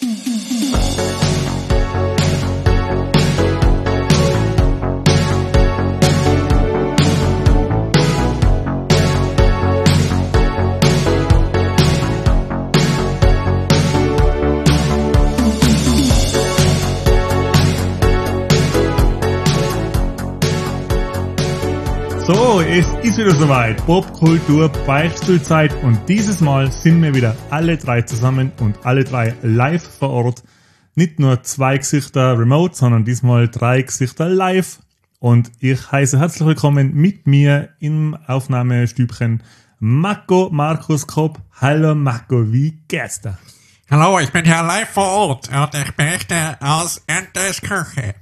So, es ist wieder soweit. Popkultur Beichtstuhlzeit und dieses Mal sind wir wieder alle drei zusammen und alle drei live vor Ort. Nicht nur 2 Gesichter remote, sondern diesmal 3 Gesichter live. Und ich heiße herzlich willkommen mit mir im Aufnahmestübchen Marco Markus Kopp. Hallo Marco, wie geht's dir? Hallo, ich bin hier live vor Ort und ich berichte aus Entes Küche.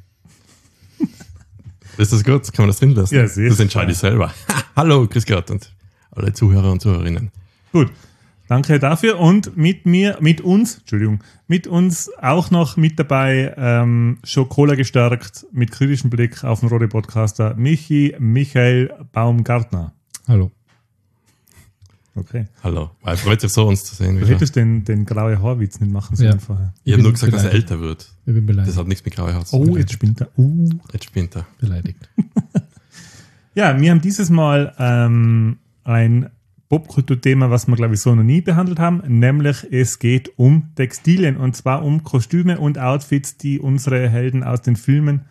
Ist das gut? Kann man das drin lassen? Ja, sehr. Das entscheide ich selber. Hallo, grüß Gott und alle Zuhörer und Zuhörerinnen. Gut, danke dafür. Und mit uns auch noch mit dabei, schon Cola gestärkt, mit kritischem Blick auf den Rode-Podcaster, Michael Baumgartner. Hallo. Okay. Hallo. Er freut sich so, uns zu sehen. Du hättest den graue Haarwitz nicht machen sollen vorher. Ich habe nur gesagt, dass er älter wird. Ich bin beleidigt. Das hat nichts mit grauer Haut zu Oh, tun. jetzt spinnt er. Jetzt spinnt er. Beleidigt. Ja, wir haben dieses Mal ein Popkulturthema, was wir, glaube ich, so noch nie behandelt haben, nämlich es geht um Textilien und zwar um Kostüme und Outfits, die unsere Heldinnen aus den Filmen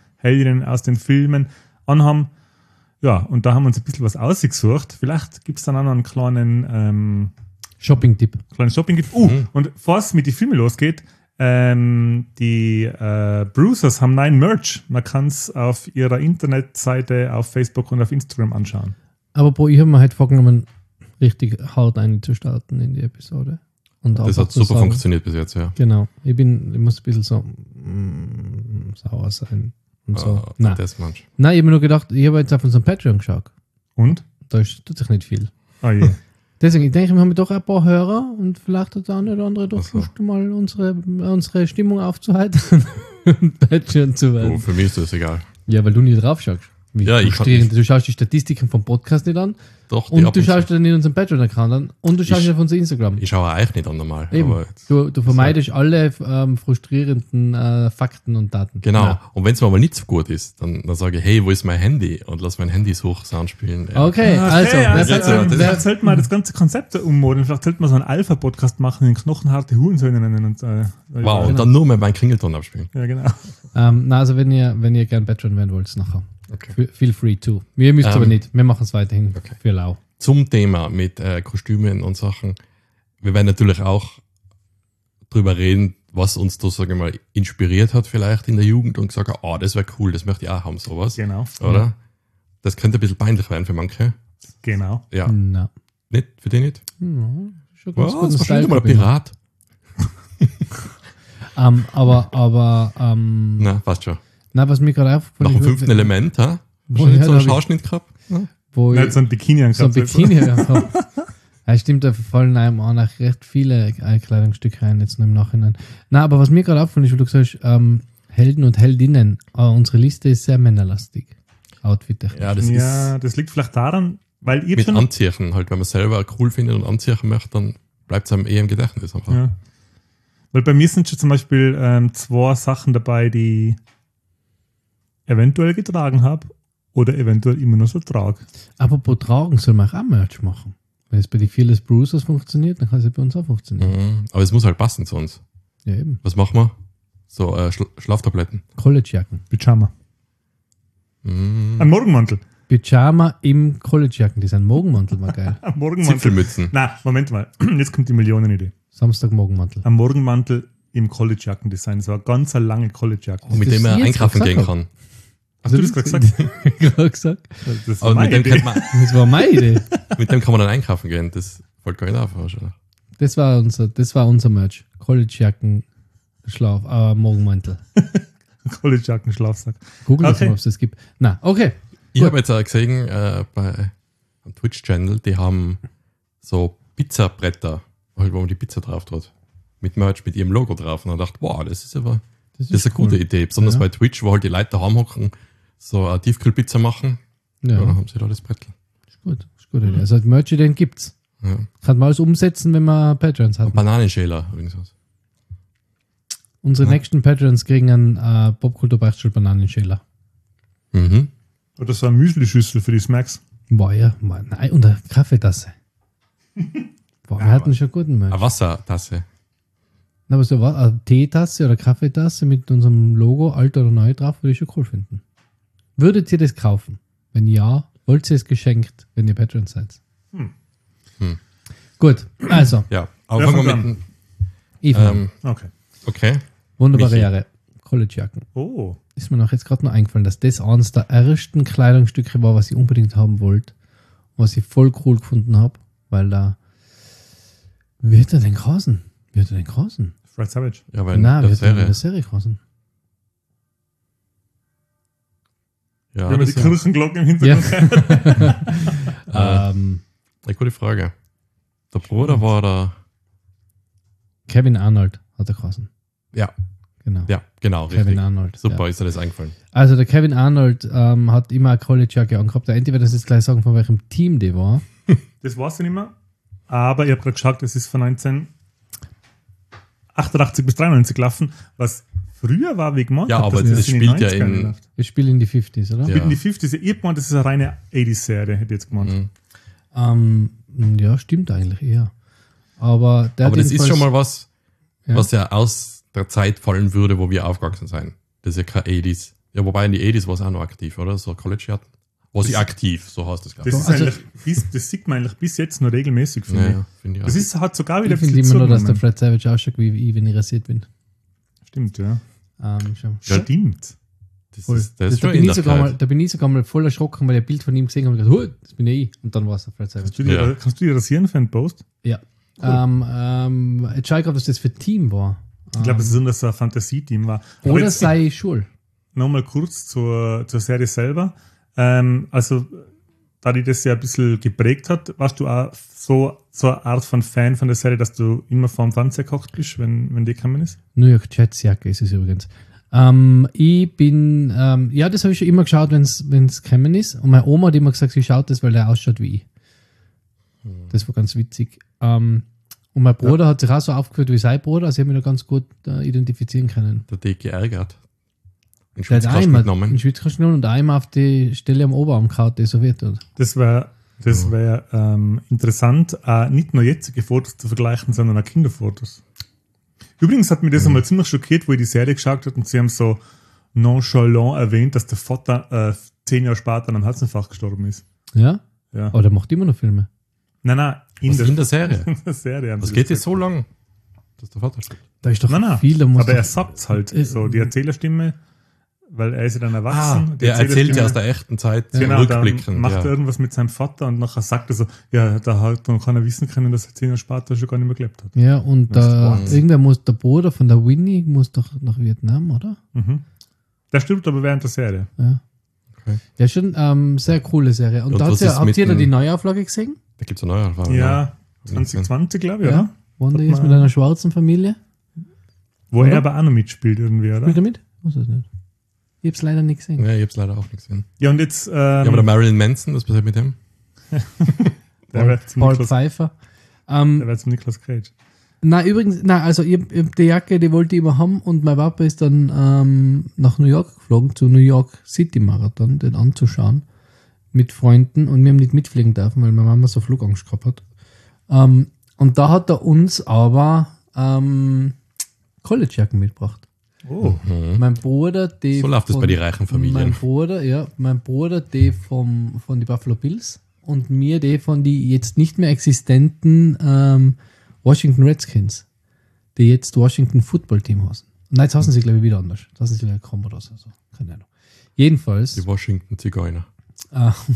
anhaben. Ja, und da haben wir uns ein bisschen was ausgesucht. Vielleicht gibt es dann auch noch einen kleinen Shopping-Tipp. Shopping-Tipp. Und bevor es mit den Filmen losgeht, die Bruisers haben neuen Merch. Man kann es auf ihrer Internetseite, auf Facebook und auf Instagram anschauen. Aber ich habe mir halt vorgenommen, richtig hart einzustarten in die Episode. Und Das hat super funktioniert bis jetzt, ja. Genau. Ich muss ein bisschen so sauer sein. Und so. Nein, ich habe mir nur gedacht, ich habe jetzt auf unseren Patreon geschaut. Und? Da tut sich nicht viel. Oh je. Deswegen, ich denke, wir haben doch ein paar Hörer und vielleicht hat der eine oder andere doch Lust, mal unsere Stimmung aufzuheitern und Patreon zu werden. Oh, für mich ist das egal. Ja, weil du nicht drauf schaust. Ja, du schaust die Statistiken vom Podcast nicht an. Doch, und du schaust dann in unserem Patreon-Account an. Und du schaust auf unser Instagram. Ich schaue euch nicht an normal. Eben. Aber Du vermeidest alle frustrierenden Fakten und Daten. Genau. Ja. Und wenn es mir aber nicht so gut ist, dann sage ich, hey, wo ist mein Handy? Und lass mein Handy-Sound spielen. Okay, also. Vielleicht sollte man das ganze Konzept ummodeln. Vielleicht sollte man so einen Alpha-Podcast machen, den knochenharte Hurensöhne nennen. Und, wow, und dann nur mal meinen Klingelton abspielen. Ja, genau. Also wenn ihr gern Patreon werden wollt, nachher. Okay. Feel free to. Wir müsst aber nicht. Wir machen es weiterhin für lau. Zum Thema mit Kostümen und Sachen. Wir werden natürlich auch drüber reden, was uns da, sagen wir mal, inspiriert hat vielleicht in der Jugend und gesagt, das wäre cool, das möchte ich auch haben, sowas. Genau. Oder? Ja. Das könnte ein bisschen peinlich werden für manche. Genau. Ja. No. Nicht? Für dich nicht? No. Schon ganz gut. Das war schon mal ein Pirat. Na, passt schon. Na, was mir gerade aufgefallen ist. Nach dem 5. Element, ha? Wo schon so einen Schauschnitt gehabt? Ja? Nicht so ein Bikini angehabt. So ein Bikini gehabt. Ja, stimmt, da fallen einem auch noch recht viele Kleidungsstücke rein, jetzt nur im Nachhinein. Na, aber was mir gerade aufgefallen ist, weil du gesagt hast, Helden und Heldinnen, unsere Liste ist sehr männerlastig. Outfit-technisch. Ja, das liegt vielleicht daran, weil ihr mit Anziehen halt, wenn man selber cool findet und anziehen möchte, dann bleibt es einem eher im Gedächtnis einfach. Ja. Weil bei mir sind schon zum Beispiel 2 Sachen dabei, die eventuell getragen habe oder eventuell immer noch so trage. Aber pro Tragen soll man auch Merch machen. Wenn es bei den Fearless Bruisers funktioniert, dann kann es ja bei uns auch funktionieren. Mhm. Aber es muss halt passen zu uns. Ja, eben. Was machen wir? So Schlaftabletten. Collegejacken. Pyjama. Ein Morgenmantel. Pyjama im Collegejacken. Das ist ein Morgenmantel, war geil. Ein Morgenmantel. Zipfelmützen. Na, Moment mal. Jetzt kommt die Millionenidee. Samstag Morgenmantel. Ein Morgenmantel im Collegejacken-Design. So eine ganz lange Collegejacke. Oh, mit dem man einkaufen gehen kann. Hast du das gerade gesagt? Das war meine Idee. Das war meine Idee. Mit dem kann man dann einkaufen gehen. Das fällt gar nicht auf. Wahrscheinlich. Das war unser Merch. Collegejacken, Morgenmantel. Collegejacken, Schlafsack. Google das mal, ob es das gibt. Na, okay. Ich habe jetzt auch gesehen, bei einem Twitch-Channel, die haben so Pizzabretter, wo man die Pizza drauf tut. Mit Merch, mit ihrem Logo drauf. Und ich dachte, wow, das ist eine gute Idee. Besonders bei Twitch, wo halt die Leute daheim hocken, so eine Tiefkühlpizza machen. Ja. Dann haben sie da das Brettel. Ist gut. Idee. Also Merch, den gibt's. Ja. Kann man alles umsetzen, wenn man Patrons hat. Bananenschäler übrigens. Unsere nächsten Patrons kriegen einen Popkultur-Beichtstuhl Bananenschäler. Mhm. Oder so eine Müsli-Schüssel für die Smacks. Boah, ja, nein, und eine Kaffeetasse. Boah, wir hatten schon guten Merch. Eine Wassertasse. Na, aber so eine Teetasse oder Kaffeetasse mit unserem Logo, alt oder neu drauf, würde ich schon cool finden. Würdet ihr das kaufen? Wenn ja, wollt ihr es geschenkt, wenn ihr Patrons seid? Gut, also, Ja, aber Ja, fangen wir fang mit Eva, Okay. okay. wunderbare Michi. Jahre. Collegejacken. Oh. Ist mir noch jetzt gerade noch eingefallen, dass das eines der ersten Kleidungsstücke war, was ich unbedingt haben wollte. Was ich voll cool gefunden habe, weil da. Wie hat er denn geheißen? Fred Savage. Ja, weil Nein, in wie der hat er denn in der Serie. Serie geheißen? Ja, Wenn man das die ist ja Kirchenglocken im Hintergrund hört. eine gute Frage. Der Bruder war der. Kevin Arnold hat er geheißen. Ja, Genau. ja, genau, Kevin richtig. Arnold. Super, Ja. ist dir das eingefallen. Also der Kevin Arnold hat immer eine Collegejacke angehabt. Der Enti wird uns jetzt gleich sagen, von welchem Team die war. Das weiß ich nicht mehr. Aber ich habe gerade geschaut, das ist von 1988 bis 93 gelaufen, was früher war wie gemacht. Ja, hat, aber dass das in die spielt ja 90er in- läuft. Wir spielen in die 50s, oder? Ja. Spielt in die 50s. Ich hab gemeint, das ist eine reine 80s-Serie, hätte ich jetzt gemeint. Mhm. Ja, stimmt eigentlich eher. Aber der Aber hat das ist jedenfalls- schon mal was, Ja. was ja aus der Zeit fallen würde, wo wir aufgewachsen sind. Das ist ja kein 80s. Ja, wobei in die 80s war es auch noch aktiv, oder? So College hatten. War sie aktiv, so heißt das, glaube Das, ich. ist Also- das sieht man eigentlich bis jetzt noch regelmäßig, finde Ja, ich. ja, finde ich Das auch. ist, hat sogar wieder Ich finde immer nur, dass der zugenommen. Fred Savage ausschaut wie ich, wenn ich rasiert bin. Stimmt, ja. Schon. Ja. Stimmt. Das Voll. ist, das ist da, schon bin in ich der sogar mal, Zeit. da bin ich sogar mal voll erschrocken, weil ich ein Bild von ihm gesehen habe und gedacht, das bin ja ich. Und dann war es der Fred Savage. Ja. Kannst du dir rasieren für einen Post? Ja. Jetzt schaue ich gerade, was das für ein Team war. Ich glaube, es ist so ein Fantasieteam war. Aber Oder jetzt sei Schul. nochmal kurz zur Serie selber. Also, da die das ja ein bisschen geprägt hat, warst du auch so eine Art von Fan von der Serie, dass du immer vorm Fernseher gekocht bist, wenn die gekommen ist? New York Jets Jacke ist es übrigens. Ich bin, ja, das habe ich schon immer geschaut, wenn es gekommen ist. Und meine Oma hat immer gesagt, sie schaut das, weil der ausschaut wie ich. Das war ganz witzig. Und mein Bruder hat sich auch so aufgeführt wie sein Bruder, also ich habe mich da ganz gut identifizieren können. Der hat geärgert. In Der hat Schwitzkasten einmal genommen. einen Schwitzkasten genommen und einmal auf die Stelle am Oberarm gehauen, die so wird. Das wäre interessant, nicht nur jetzige Fotos zu vergleichen, sondern auch Kinderfotos. Übrigens hat mich das einmal ziemlich schockiert, wo ich die Serie geschaut habe und sie haben so nonchalant erwähnt, dass der Vater 10 Jahre später an einem Herzinfarkt gestorben ist. Ja? Ja. Aber der macht immer noch Filme. Nein, In der Serie. in der Serie haben Das sie geht jetzt gesagt. so lang, dass der Vater stirbt. Da ist doch Nein, viel, da muss aber er doch, sagt es halt, so die Erzählerstimme, weil er ist ja dann erwachsen. Die Der erzählt ja Erzählerstimme- aus der echten Zeit Genau, dann rückblickend. macht er Ja. irgendwas mit seinem Vater und nachher sagt er so, ja, da hat man keiner wissen können, dass er 10 Jahre später schon gar nicht mehr gelebt hat. ja, und Das ist Wahnsinn. irgendwer muss, der Bruder von der Winnie muss doch nach Vietnam, oder? Mhm. Der stirbt aber während der Serie. Ja. Okay. Ja, schon sehr coole Serie. Und Und da was ist habt mit ihr da dem- die Neuauflage gesehen? Da gibt es eine neue Erfahrung. Ja, 2020, glaube ich, oder? Wanda Hat jetzt man- mit einer schwarzen Familie. Wo Oder? er aber auch noch mitspielt irgendwie, oder? Spielt er mit? Weiß es nicht. Ich hab's leider nicht gesehen. Ja, ich habe es leider auch nicht gesehen. Ja, und jetzt, Ja, aber der Marilyn Manson, was passiert mit dem? der wird zum Paul Niklas, Pfeiffer. der wird zum Niklas Cage. Also ich hab die Jacke, die wollte ich immer haben und mein Papa ist dann nach New York geflogen, zu New York City Marathon, den anzuschauen, mit Freunden und wir haben nicht mitfliegen dürfen, weil meine Mama so Flugangst gehabt hat. Und da hat er uns aber Collegejacken mitgebracht. Oh, Mein Bruder, die So läuft es bei den reichen Familien. Mein Bruder, die von den Buffalo Bills und mir die von die jetzt nicht mehr existenten Washington Redskins, die jetzt Washington Football Team heißen. Nein, jetzt heißen sie, glaube ich, wieder anders. Jetzt heißen sie, glaube ich, Commodores oder so. Keine Ahnung. Jedenfalls, Die Washington Zigeuner. habe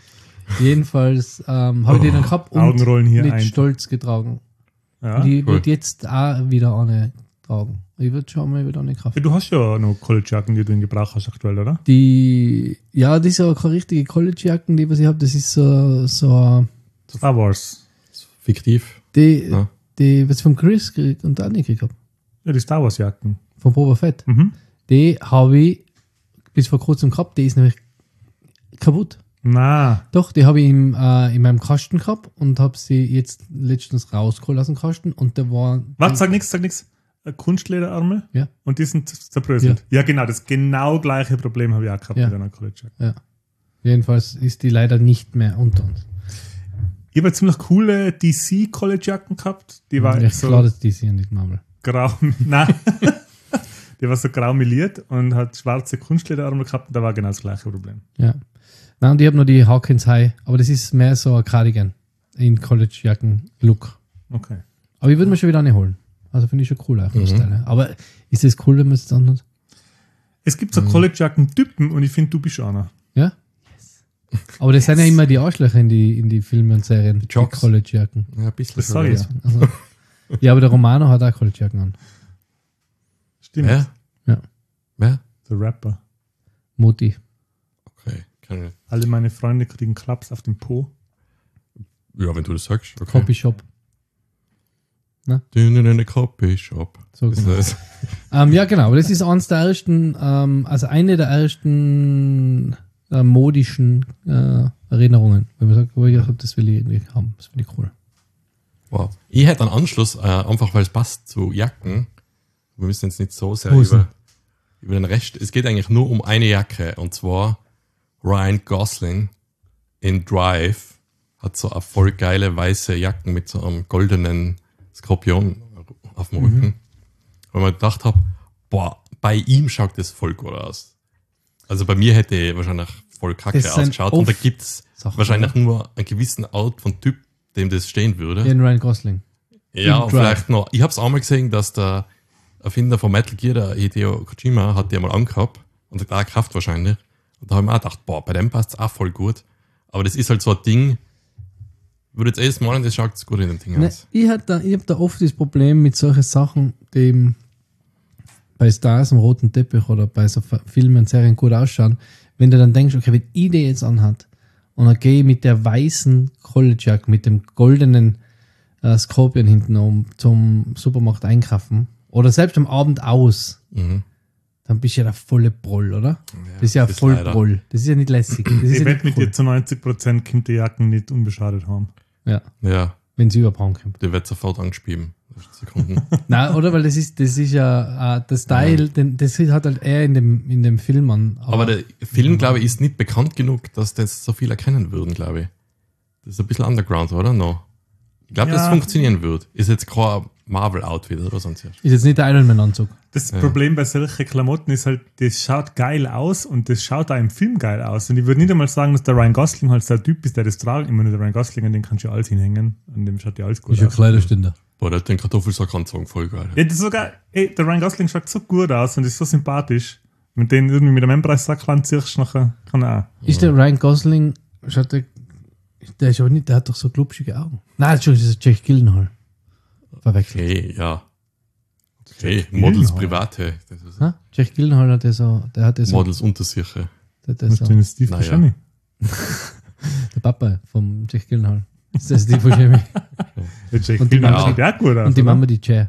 ich den dann gehabt und Augenrollen hier mit ein. Stolz getragen. Ja. Die cool. wird jetzt auch wieder eine tragen. Ich würde schon mal wieder eine kaufen. Ja, du hast ja noch Collegejacken, die du in Gebrauch hast aktuell, oder? Das ist aber keine richtige College-Jacken, die was ich habe. Das ist so Star Wars. Fiktiv. die, Ja. die was ich von Chris gekriegt und auch nicht gekriegt habe. Ja, die Star Wars Jacken. Von Boba Fett. Mhm. Die habe ich bis vor kurzem gehabt. Die ist nämlich kaputt. Na, Doch, die habe ich in meinem Kasten gehabt und habe sie jetzt letztens rausgeholt aus dem Kasten und der war. warte, sag nichts. Kunstlederärmel Ja. und die sind zerbröselt. Ja, genau, das genau gleiche Problem habe ich auch gehabt Ja. mit einer College Jacket. Ja. Jedenfalls ist die leider nicht mehr unter uns. Ich habe eine ziemlich coole DC College Jacken gehabt. Die war Ich so glaube, die sind nicht Marvel. grau, nein, die war so grau meliert und hat schwarze Kunstlederärmel gehabt und da war genau das gleiche Problem. Ja. Nein, und ich habe noch die Hawkins High, aber das ist mehr so ein Cardigan in College-Jacken-Look. Okay. Aber ich würde mir schon wieder eine holen. Also finde ich schon cool auch. Aber ist das cool, wenn man es dann hat? Es gibt so College Jacken Typen und ich finde, du bist einer. Ja? Aber das sind ja immer die Arschlöcher in die Filme und Serien. Die Jocks. College-Jacken. Ja, ein bisschen. Das sage ich ja. Also, ja, aber der Romano hat auch College-Jacken an. Stimmt. Wer? Ja. Wer? Der Rapper. Moti. Okay. Kann ich. Alle meine Freunde kriegen Klaps auf den Po. Ja, wenn du das sagst. Okay. Copyshop. In eine Copyshop. So Ist genau. das? Ja, genau. Aber das ist eines der ersten, also eine der ersten modischen Erinnerungen. Wenn man sagt, oh, ich glaub, das will ich irgendwie haben. Das finde ich cool. Wow. Ich hätte einen Anschluss, einfach weil es passt zu Jacken. Wir müssen jetzt nicht so sehr Hosen. über den Rest. Es geht eigentlich nur um eine Jacke. Und zwar Ryan Gosling in Drive hat so eine voll geile weiße Jacken mit so einem goldenen Skorpion auf dem Rücken. Weil man gedacht habe, boah, bei ihm schaut das voll gut aus. Also bei mir hätte wahrscheinlich voll kacke Das sind ausgeschaut. Und da oft gibt es Sachen, wahrscheinlich nur einen gewissen Art von Typ, dem das stehen würde. Den Ryan Gosling. Ja, in und Drive. vielleicht noch. Ich habe es auch mal gesehen, dass der Erfinder von Metal Gear, der Hideo Kojima, hat die mal angehabt und hat auch Kraft wahrscheinlich. Und da habe ich mir auch gedacht, boah, bei dem passt es auch voll gut. Aber das ist halt so ein Ding, würde jetzt jedes Mal, das schaut gut in dem Ding Ne, aus. ich hab da oft das Problem mit solchen Sachen, die eben bei Stars am roten Teppich oder bei so Filmen und Serien gut ausschauen, wenn du dann denkst, okay, wenn ich die jetzt anhat und dann gehe ich mit der weißen College-Jacke, mit dem goldenen Skorpion hinten um zum Supermarkt einkaufen oder selbst am Abend aus, dann bist du ja der volle Broll, oder? das ist ja das ist voll leider. Broll. Das ist ja nicht lässig. Das ist Ich ja wette nicht mit dir, zu 90% kommt die Jacken nicht unbeschadet haben. Ja, Ja, wenn sie überbrauen kommt. der wird sofort angespieben. Sekunden. Nein, oder? Weil das ist ja der Style, das hat halt eher in dem Film an. Aber der Film, glaube ich, ist nicht bekannt genug, dass das so viel erkennen würden, glaube ich. Das ist ein bisschen underground, oder? No. Ich glaube, Ja. das funktionieren wird. Ist jetzt kein Marvel-Outfit oder sonst was. ist jetzt nicht der Iron Man-Anzug. Das Problem bei solchen Klamotten ist halt, das schaut geil aus und das schaut auch im Film geil aus. Und ich würde nicht einmal sagen, dass der Ryan Gosling halt so ein Typ ist, der das tragen. Ich meine, der Ryan Gosling, an den kannst du ja alles hinhängen. An dem schaut ja alles gut aus. Kleiderständer. Boah, der hat den Kartoffelsack angezogen, voll geil. Ja, das ist sogar, der Ryan Gosling schaut so gut aus und ist so sympathisch. Wenn du den irgendwie mit einem Empreissack anziehst, nachher kann er auch. Ist der Ryan Gosling, schaut der ist aber nicht, der hat doch so glubschige Augen. Nein, Entschuldigung, das ist Jake Gyllenhaal. Verwechselt. Okay, ja. Okay, Models Private. Das ist Ha? Jake Gyllenhaal hat der hatte so, Models Untersicher. der hat Was so denn Steve Naja. Buscemi? der Papa vom Jake Gyllenhaal. Das ist der Steve Buscemi. Der Jake Und die Gyllenhaal Mama- sieht auch gut aus. Und die oder? Mama die Chair.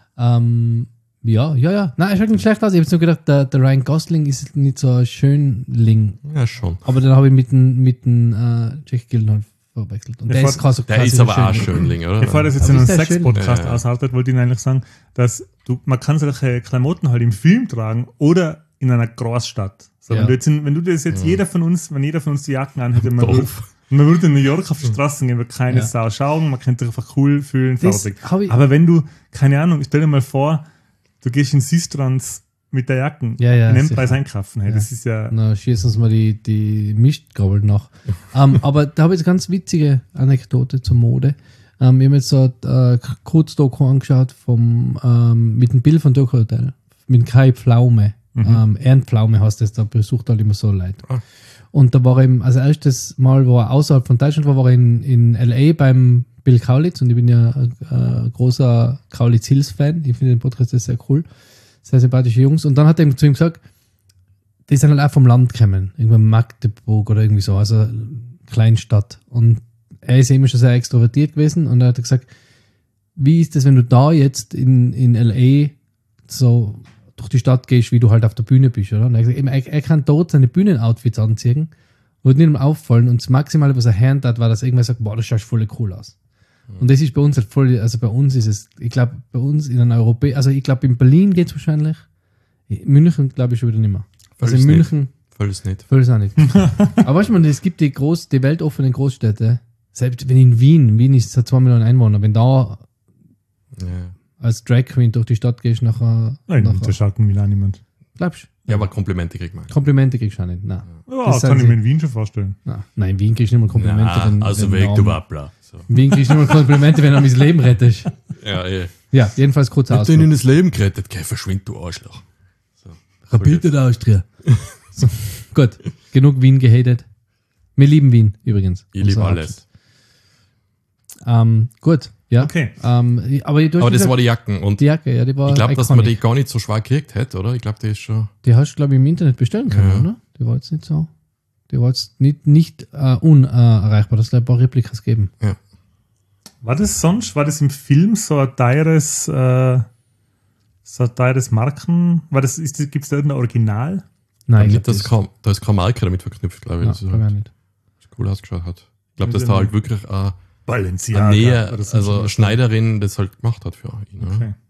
Ja. Nein, er schaut nicht schlecht aus. Ich habe jetzt nur gedacht, der Ryan Gosling ist nicht so ein Schönling. Ja, schon. Aber dann habe ich mit dem Jake Gyllenhaal verwechselt. Und Der der ist quasi Der ist aber auch Schönling. Schönling, oder? Bevor das jetzt Aber in einem ist der schön? Sex-Podcast Ja. aushaltet, wollte ich Ihnen eigentlich sagen, dass man kann solche Klamotten halt im Film tragen oder in einer Großstadt. So, Ja. wenn du das jetzt jeder von uns die Jacken anhätte, man Doof. würde in New York auf die Straßen gehen, würde keine Ja. Sau schauen, man könnte sich einfach cool fühlen, Das fertig. hab ich- Aber wenn du, keine Ahnung, stell dir mal vor, du gehst in Sistrans mit der Jacken Ja, in Endpreis sicher. einkaufen. Hey, Ja. das ist ja. Na, schießen uns mal die Mistgabel nach. Aber da habe ich eine ganz witzige Anekdote zur Mode. Ich habe mir jetzt so ein Kurzdoku angeschaut mit dem Bild von Doku Hotel. Mit Kai Pflaume. Ehrenpflaume heißt das, da besucht halt immer so Leute. Ah. Und da war er eben, also erstes Mal, wo er außerhalb von Deutschland war er in L.A. beim Bill Kaulitz und ich bin ja ein großer Kaulitz Hills Fan. Ich finde den Podcast sehr cool. Sehr sympathische Jungs. Und dann hat er zu ihm gesagt, die sind halt auch vom Land gekommen. Irgendwo Magdeburg oder irgendwie so, also Kleinstadt. Und er ist ja immer schon sehr extrovertiert gewesen und er hat gesagt, wie ist das, wenn du da jetzt in L.A. so durch die Stadt gehst, wie du halt auf der Bühne bist, oder? Und er hat gesagt, eben, er kann dort seine Bühnenoutfits anziehen, wird nicht ihm auffallen und das Maximale, was er hören hat, war, dass er irgendwann sagt, boah, das schaut voll cool aus. Und das ist bei uns halt voll, also bei uns ist es, ich glaube, bei uns in einer also ich glaube, in Berlin geht es wahrscheinlich. In München glaube ich schon wieder nicht mehr. Also in Völlig München, Völlig nicht. völlig auch nicht. Aber weißt du, es gibt die weltoffenen Großstädte, selbst wenn in Wien ist es 2 Millionen Einwohner, wenn da Ja. als Drag Queen durch die Stadt gehst, Nein, das schaut mir auch niemand. glaubst du? Ja, aber Komplimente kriegt man. Komplimente kriegst du auch nicht. Nein. Ja, Das kann sind ich mir in Wien schon vorstellen. Nein, in Wien kriegst du nicht mal Komplimente. Wappler. So. In Wien kriegst du nicht mal Komplimente, wenn du mein Leben rettest. Ja, Ja, jedenfalls kurz aus. in das Leben gerettet. Okay, verschwind, du Arschloch. So. Kapitel der Austria. So, gut, genug Wien gehatet. Wir lieben Wien übrigens. Ich liebe Unser alles. Gut, ja. Okay. Aber Aber das war die Jacken. Und die Jacke, ja, die war ich glaube, dass man iconic. die gar nicht so schwer gekriegt hätte, oder? Ich glaube, die ist schon. Die hast du, glaube ich, im Internet bestellen können, Ja. oder? Die war jetzt nicht so. Die war jetzt nicht unerreichbar. Das ein paar Replikas geben. War das im Film so ein teures Marken? Gibt es da irgendein Original? Nein, Nicht, ich dass glaube, da ist keine Marke damit verknüpft, glaube ich. das Das glaub ich halt auch nicht. cool ausgeschaut hat. Ich glaube, dass da halt wirklich eine Balenciaga. Nähe, oder so. also eine Schneiderin das halt gemacht hat für ihn. Oder? Okay.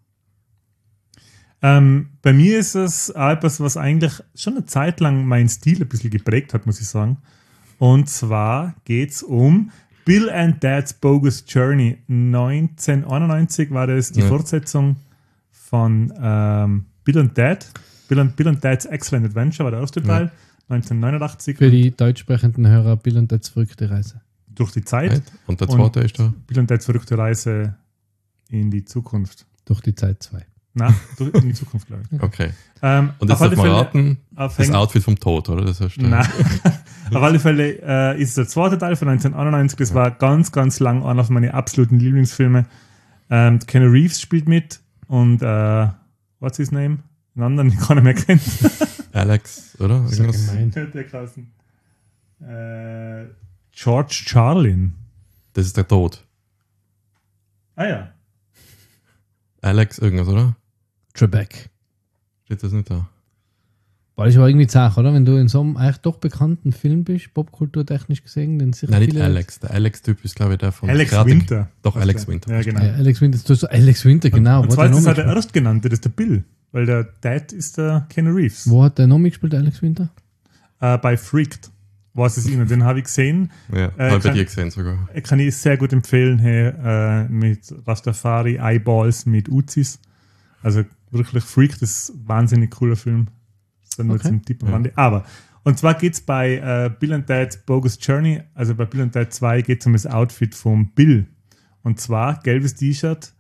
Bei mir ist es auch etwas, was eigentlich schon eine Zeit lang meinen Stil ein bisschen geprägt hat, muss ich sagen. Und zwar geht es um Bill and Ted's Bogus Journey. 1991 war das die Ja. Fortsetzung von Bill and Ted. Bill and Ted's Excellent Adventure war der erste Teil. 1989. Für die deutsch sprechenden Hörer, Bill und Ted's verrückte Reise. Durch die Zeit. Right? Und der zweite ist da. Bill und Ted's verrückte Reise in die Zukunft. Durch die Zeit 2. Nein, in die Zukunft, glaube ich. Okay. auf Und jetzt darf alle man Fälle raten, das aufhängen- Outfit vom Tod, oder? Das heißt, Nein. Auf alle Fälle ist es der zweite Teil von 1991. Das war ganz, ganz lang einer von meinen absoluten Lieblingsfilme. Keanu Reeves spielt mit und what's his name? Einen anderen, den keiner mehr kennt. Alex, oder? Das ist ja Irgendwas? gemein. Der Klassen. George Charlin. Das ist der Tod. Ah ja. Alex, irgendwas, oder? Trebek. Steht das nicht da? War das aber irgendwie zach, oder? Wenn du in so einem eigentlich doch bekannten Film bist, popkulturtechnisch gesehen, den sicher Nein, nicht viele- Alex. Der Alex-Typ ist, glaube ich, der von Alex Karate- Winter. Doch, Alex Winter. Ja, genau. Ja, Alex Winter, du hast so Alex Winter, genau. Und Wo zwar hat ist der das noch auch der Erstgenannte, das ist der Bill. Weil der Dad ist der Keanu Reeves. Wo hat der noch mitgespielt, Alex Winter? Bei Freaked war es ihnen. Den habe ich gesehen. Ja, habe ich bei kann- dir gesehen sogar. Kann ich sehr gut empfehlen, hey, mit Rastafari, Eyeballs, mit Uzis. Also wirklich Freak, das ist ein wahnsinnig cooler Film. Das ist nur Okay. zum Tipp am Rande. Aber, und zwar geht es bei Bill and Ted's Bogus Journey, also bei Bill and Ted 2 geht es um das Outfit von Bill. Und zwar gelbes T-Shirt,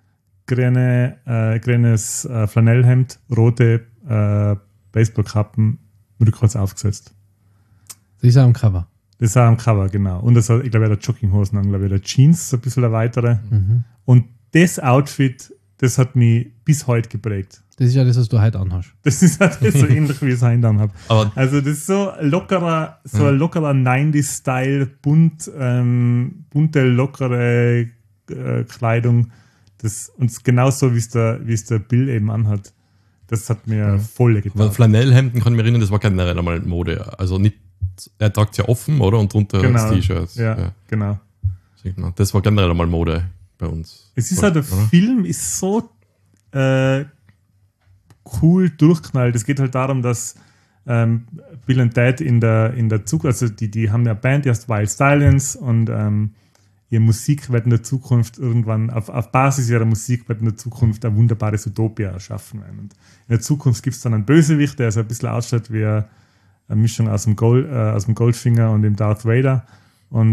grünes Flanellhemd, rote Baseballkappen, rückwärts aufgesetzt. Das ist auch am Cover. Das ist auch am Cover, genau. Und das hat, ich glaube, er hat Jogginghosen an, glaube ich, der Jeans, so ein bisschen der weitere. Und das Outfit, das hat mich bis heute geprägt. Das ist ja das, was du heute anhast. Das ist halt so ähnlich, wie ich es heute dann habe. Aber Also das ist so ein lockerer 90s-Style, bunte, lockere Kleidung. Und genauso, wie es der Bill eben anhat. Das hat mir voll weil getan. Flanellhemden kann ich mich erinnern, das war generell einmal Mode. Also nicht, er tragt es ja offen, oder? Und drunter Genau. das T-Shirt. Ja, genau. Das war generell einmal Mode bei uns. Es ist halt, der Oder? Film ist so cool durchknallt. Es geht halt darum, dass Bill und Ted in der Zukunft, also die haben ja eine Band, die heißt Wild Stallions und ihre Musik wird in der Zukunft irgendwann, auf Basis ihrer Musik wird in der Zukunft ein wunderbares Utopia erschaffen werden. Und in der Zukunft gibt es dann einen Bösewicht, der so ein bisschen ausschaut wie eine Mischung aus dem Goldfinger und dem Darth Vader. Und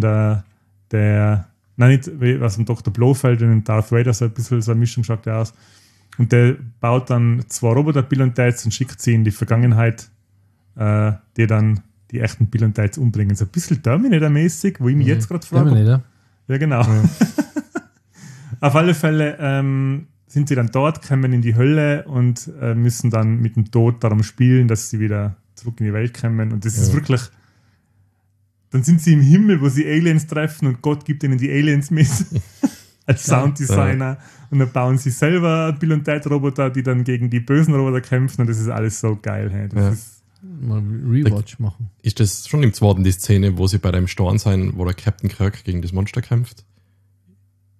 nicht wie aus dem Dr. Blofeld und dem Darth Vader, so ein bisschen so eine Mischung schaut der aus. Und der baut dann 2 Roboter Bill und Teds und schickt sie in die Vergangenheit, die dann die echten Bill und Teds umbringen. So ein bisschen Terminator-mäßig, wo ich mich jetzt gerade frage. Terminator. Ja, genau. Auf alle Fälle sind sie dann dort, kommen in die Hölle und müssen dann mit dem Tod darum spielen, dass sie wieder zurück in die Welt kommen. Und das ist wirklich. Dann sind sie im Himmel, wo sie Aliens treffen und Gott gibt ihnen die Aliens mit als Sounddesigner. Und dann bauen sie selber Bill und Ted Roboter, die dann gegen die bösen Roboter kämpfen. Und das ist alles so geil. Hey. Das Ja. ist, Mal Rewatch machen. Ist das schon im zweiten die Szene, wo sie bei dem Storn sein, wo der Captain Kirk gegen das Monster kämpft?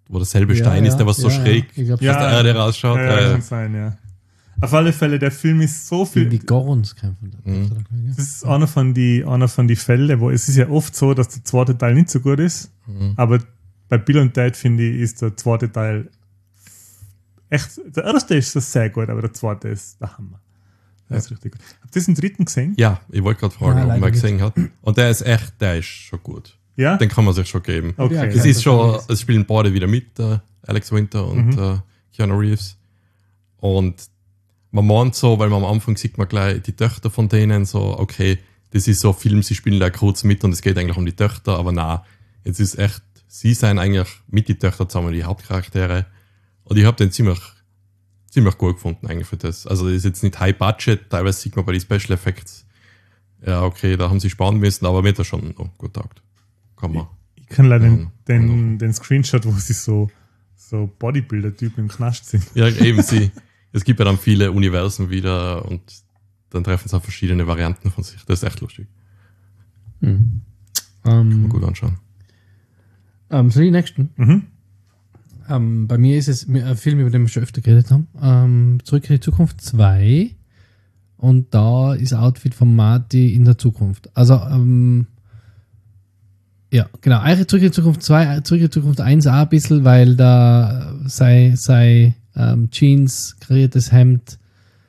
wo derselbe Stein ist, der was so schräg Ich glaub, aus der Erde rausschaut. Ja, kann sein, ja. Auf alle Fälle, der Film ist so viel. die Gorons kämpfen. Das ist einer von die Fälle, wo es ist ja oft so, dass der zweite Teil nicht so gut ist. Aber bei Bill und Ted, finde ich, ist der zweite Teil echt. Der erste ist so sehr gut, aber der zweite ist der Hammer. Der ist richtig gut. Habt ihr den dritten gesehen? Ja, ich wollte gerade fragen, Ja, ob man leider gesehen hat. Und der ist schon gut. Ja? Den kann man sich schon geben. Okay. Es ist schon, es spielen beide wieder mit, Alex Winter und Keanu Reeves. Und man meint so, weil man am Anfang sieht man gleich die Töchter von denen, so, okay, das ist so ein Film, sie spielen da kurz mit und es geht eigentlich um die Töchter, aber na, jetzt ist echt, sie sind eigentlich mit die Töchter zusammen die Hauptcharaktere. Und ich habe den ziemlich gut gefunden eigentlich für das. Also das ist jetzt nicht High Budget, teilweise sieht man bei den Special Effects, ja okay, da haben sie sparen müssen, aber mir hat das schon gut taugt. Kann man. Ich kann leider den Screenshot, wo sie so Bodybuilder-Typen im Knast sind. Ja, eben es gibt ja dann viele Universen wieder und dann treffen sie auch verschiedene Varianten von sich. Das ist echt lustig. Kann man gut anschauen. So die nächsten. Bei mir ist es ein Film, über den wir schon öfter geredet haben. Zurück in die Zukunft 2. Und da ist ein Outfit von Marty in der Zukunft. Also, ja, genau. Eigentlich Zurück in die Zukunft 2, Zurück in die Zukunft 1 auch ein bisschen, weil da sei Jeans, kariertes Hemd,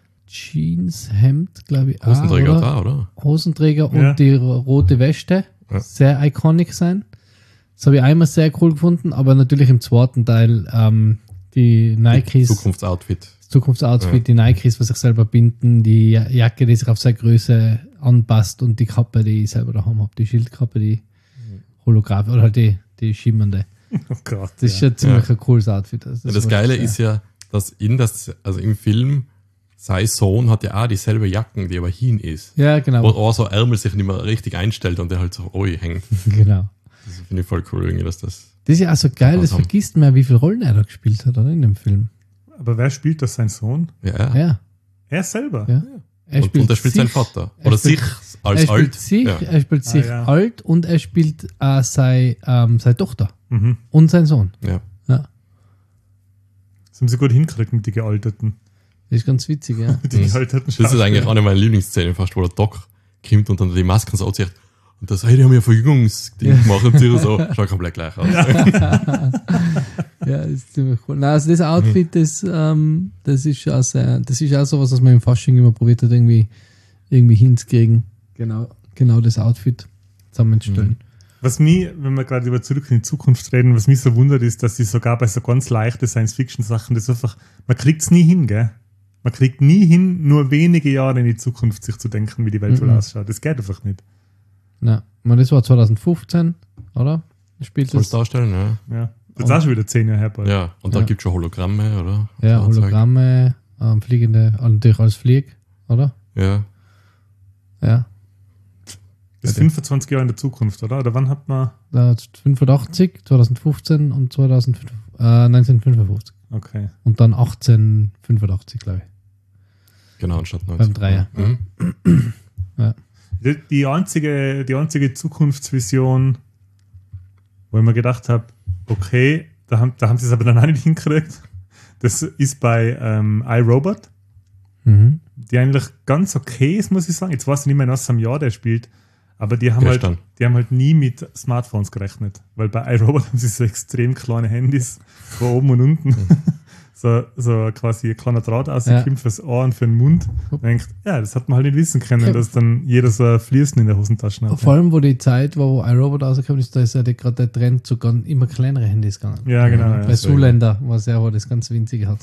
Jeanshemd, glaube ich. Hosenträger oder? da, oder? Hosenträger Ja. und die rote Weste. Ja. Sehr iconic sein. Das habe ich einmal sehr cool gefunden, aber natürlich im zweiten Teil die Nikes. Zukunftsoutfit. Zukunftsoutfit, die Nikes, was sich selber binden, die Jacke, die sich auf seine Größe anpasst und die Kappe, die ich selber daheim habe, die Schildkappe, die Hologramm oder halt die schimmernde. Oh Gott. Das ist schon ziemlich ein cooles Outfit. Also Das Geile ist ja, dass also im Film, sein Sohn hat ja auch dieselbe Jacken, die aber hin ist. Ja, genau. Wo auch so Ärmel sich nicht mehr richtig einstellt und der halt so hängt. Genau. Das finde ich voll cool, irgendwie, dass das. Das ist ja auch so geil, das Also- vergisst man, wie viele Rollen er da gespielt hat, oder? In dem Film. Aber wer spielt das, sein Sohn? Ja. Ja. Er selber. Ja. Er Und er spielt seinen sich- Vater. er Oder spielt- sich als er spielt alt. sich, Ja. er spielt sich ja. alt und er spielt seine Tochter Mhm. und sein Sohn. Ja. Ja. Das haben sie gut hingekriegt mit den Gealterten. Das ist ganz witzig, ja. Mit den gealterten Das ist eigentlich eine meiner Lieblingsszenen fast, wo der Doc kommt und dann die Masken so anzieht. Und das, hey, die haben ja Verjüngungsding gemacht und sie so, schaut komplett gleich aus. Ja, das ist ziemlich cool. Nein, also das Outfit, das ist auch so was, was man im Fasching immer probiert hat, irgendwie hinzukriegen. Genau das Outfit zusammenzustellen. Was mich, wenn wir gerade über Zurück in die Zukunft reden, was mich so wundert, ist, dass sie sogar bei so ganz leichten Science-Fiction-Sachen das einfach, man kriegt es nie hin, gell? Man kriegt nie hin, nur wenige Jahre in die Zukunft sich zu denken, wie die Welt wohl ausschaut. Das geht einfach nicht. Ja, das war 2015, oder? Spielt Sollst das? du darstellen, ja. Ja. Das ist auch schon wieder 10 Jahre her. bald. Ja, und da Ja. gibt es schon Hologramme, oder? Ja, Anzeige. Hologramme, fliegende, natürlich als Flieg, oder? Ja. Ja. Das ist 25 Jahre in der Zukunft, oder? Oder wann hat man. 85, 2015 und 1955. Okay. Und dann 1885, glaube ich. Genau, anstatt 90. Beim Dreier. Mhm. Die einzige Zukunftsvision, wo ich mir gedacht habe, okay, da haben sie es aber dann auch nicht hingekriegt. Das ist bei iRobot, Mhm. die eigentlich ganz okay ist, muss ich sagen. Jetzt weiß ich nicht mehr, in was für einem Jahr der spielt, aber die haben halt nie mit Smartphones gerechnet, weil bei iRobot haben sie so extrem kleine Handys, von oben und unten. So quasi ein kleiner Draht ausgekommen fürs Ohr und für den Mund. Und denkt, ja, das hat man halt nicht wissen können, Ja. dass dann jeder so ein Fließen in der Hosentasche hat. Vor allem, wo die Zeit, wo iRobot rausgekommen ist, da ist ja gerade der Trend zu immer kleinere Handys gegangen. Ja, genau. Bei Ja. Zuländer, wo das ganz winzige hat.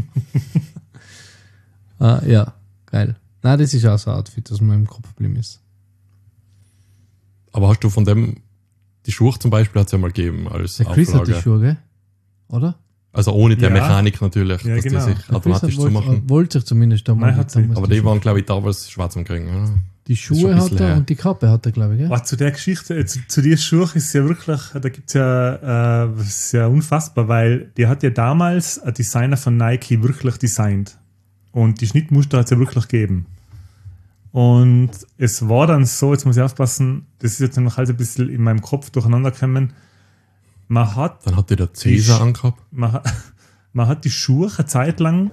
Ja, geil. Nein, das ist auch so ein Outfit, das mir im Kopf geblieben ist. Aber hast du von dem, die Schuhe zum Beispiel hat es ja mal gegeben als Der Chris hat die Auflage. Schuhe, gell? Oder? Also ohne der Ja. Mechanik natürlich, Ja, dass genau. die sich Der Chris automatisch zumachen. wollte sich zumindest Nein, hat sie. Aber die waren, glaube ich, damals schwarz am Kriegen. Oder? die schon Schuhe ein hat bisschen er her. und die Kappe hat er, glaube ich, gell? Zu der Geschichte, zu der Schuhe ist ja wirklich, da gibt es ja, das ist ja unfassbar, weil die hat ja damals ein Designer von Nike wirklich designt. Und die Schnittmuster hat es ja wirklich gegeben. Und es war dann so, jetzt muss ich aufpassen, das ist jetzt noch halt ein bisschen in meinem Kopf durcheinander gekommen. Man hat, Dann hat die der Cäsar angehabt. man hat die Schuhe eine Zeit lang,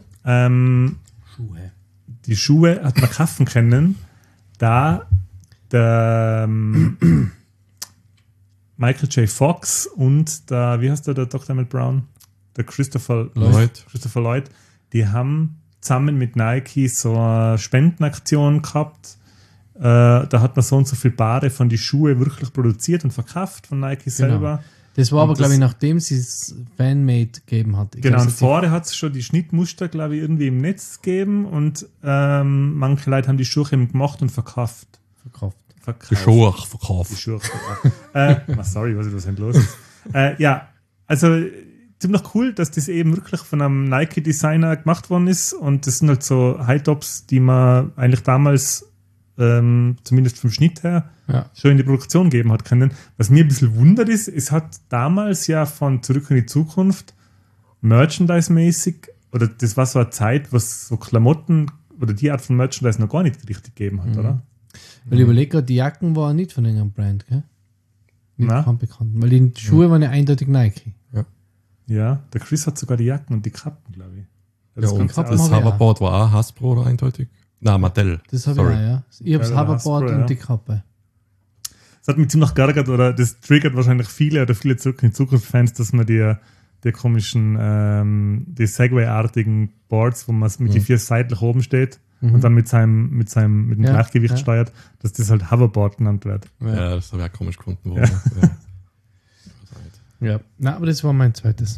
die Schuhe hat man kaufen können, da der Michael J. Fox und der, wie heißt der Dr. Emmett Brown? Der Christopher Lloyd, die haben zusammen mit Nike so eine Spendenaktion gehabt. Da hat man so und so viele Paare von die Schuhe wirklich produziert und verkauft von Nike selber. Das war Und aber, glaube ich, nachdem sie es Fanmade gegeben hat. Ich Genau, glaub, und es vorher hat es schon die Schnittmuster, glaube ich, irgendwie im Netz gegeben und manche Leute haben die Schuhe eben gemacht und verkauft. verkauft. Die Schuhe Die verkauft. Schuhe verkauft. Sorry, was ist los ist. Ja, also ziemlich cool, dass das eben wirklich von einem Nike-Designer gemacht worden ist und das sind halt so High-Tops, die man eigentlich damals zumindest vom Schnitt her schon in die Produktion geben hat können. Was mir ein bisschen wundert ist, es hat damals ja von Zurück in die Zukunft Merchandise-mäßig, oder das war so eine Zeit, was so Klamotten oder die Art von Merchandise noch gar nicht richtig gegeben hat, oder? Weil ich überlege gerade, die Jacken waren nicht von irgendeinem Brand, gell? Nicht Nein. bekannt. Weil die Schuhe waren ja eindeutig Nike. Ja, der Chris hat sogar die Jacken und die Kappen, glaube ich. Ja, und Ganze Kappen das habe ich Hoverboard war auch Hasbro oder eindeutig? Nein, Mattel. Das habe ich Sorry. auch, ja. Ich habe das Ja, Hoverboard Hasbro, und ja. die Kappe. Das hat mich ziemlich geärgert, oder das triggert wahrscheinlich viele Zurück in die Zukunft-Fans, dass man die komischen, die Segway-artigen Boards, wo man mit die 4 seitlich oben steht und dann mit dem Gleichgewicht steuert, dass das halt Hoverboard genannt wird. Ja, das habe ich auch komisch gefunden. Ja. Na, aber das war mein zweites.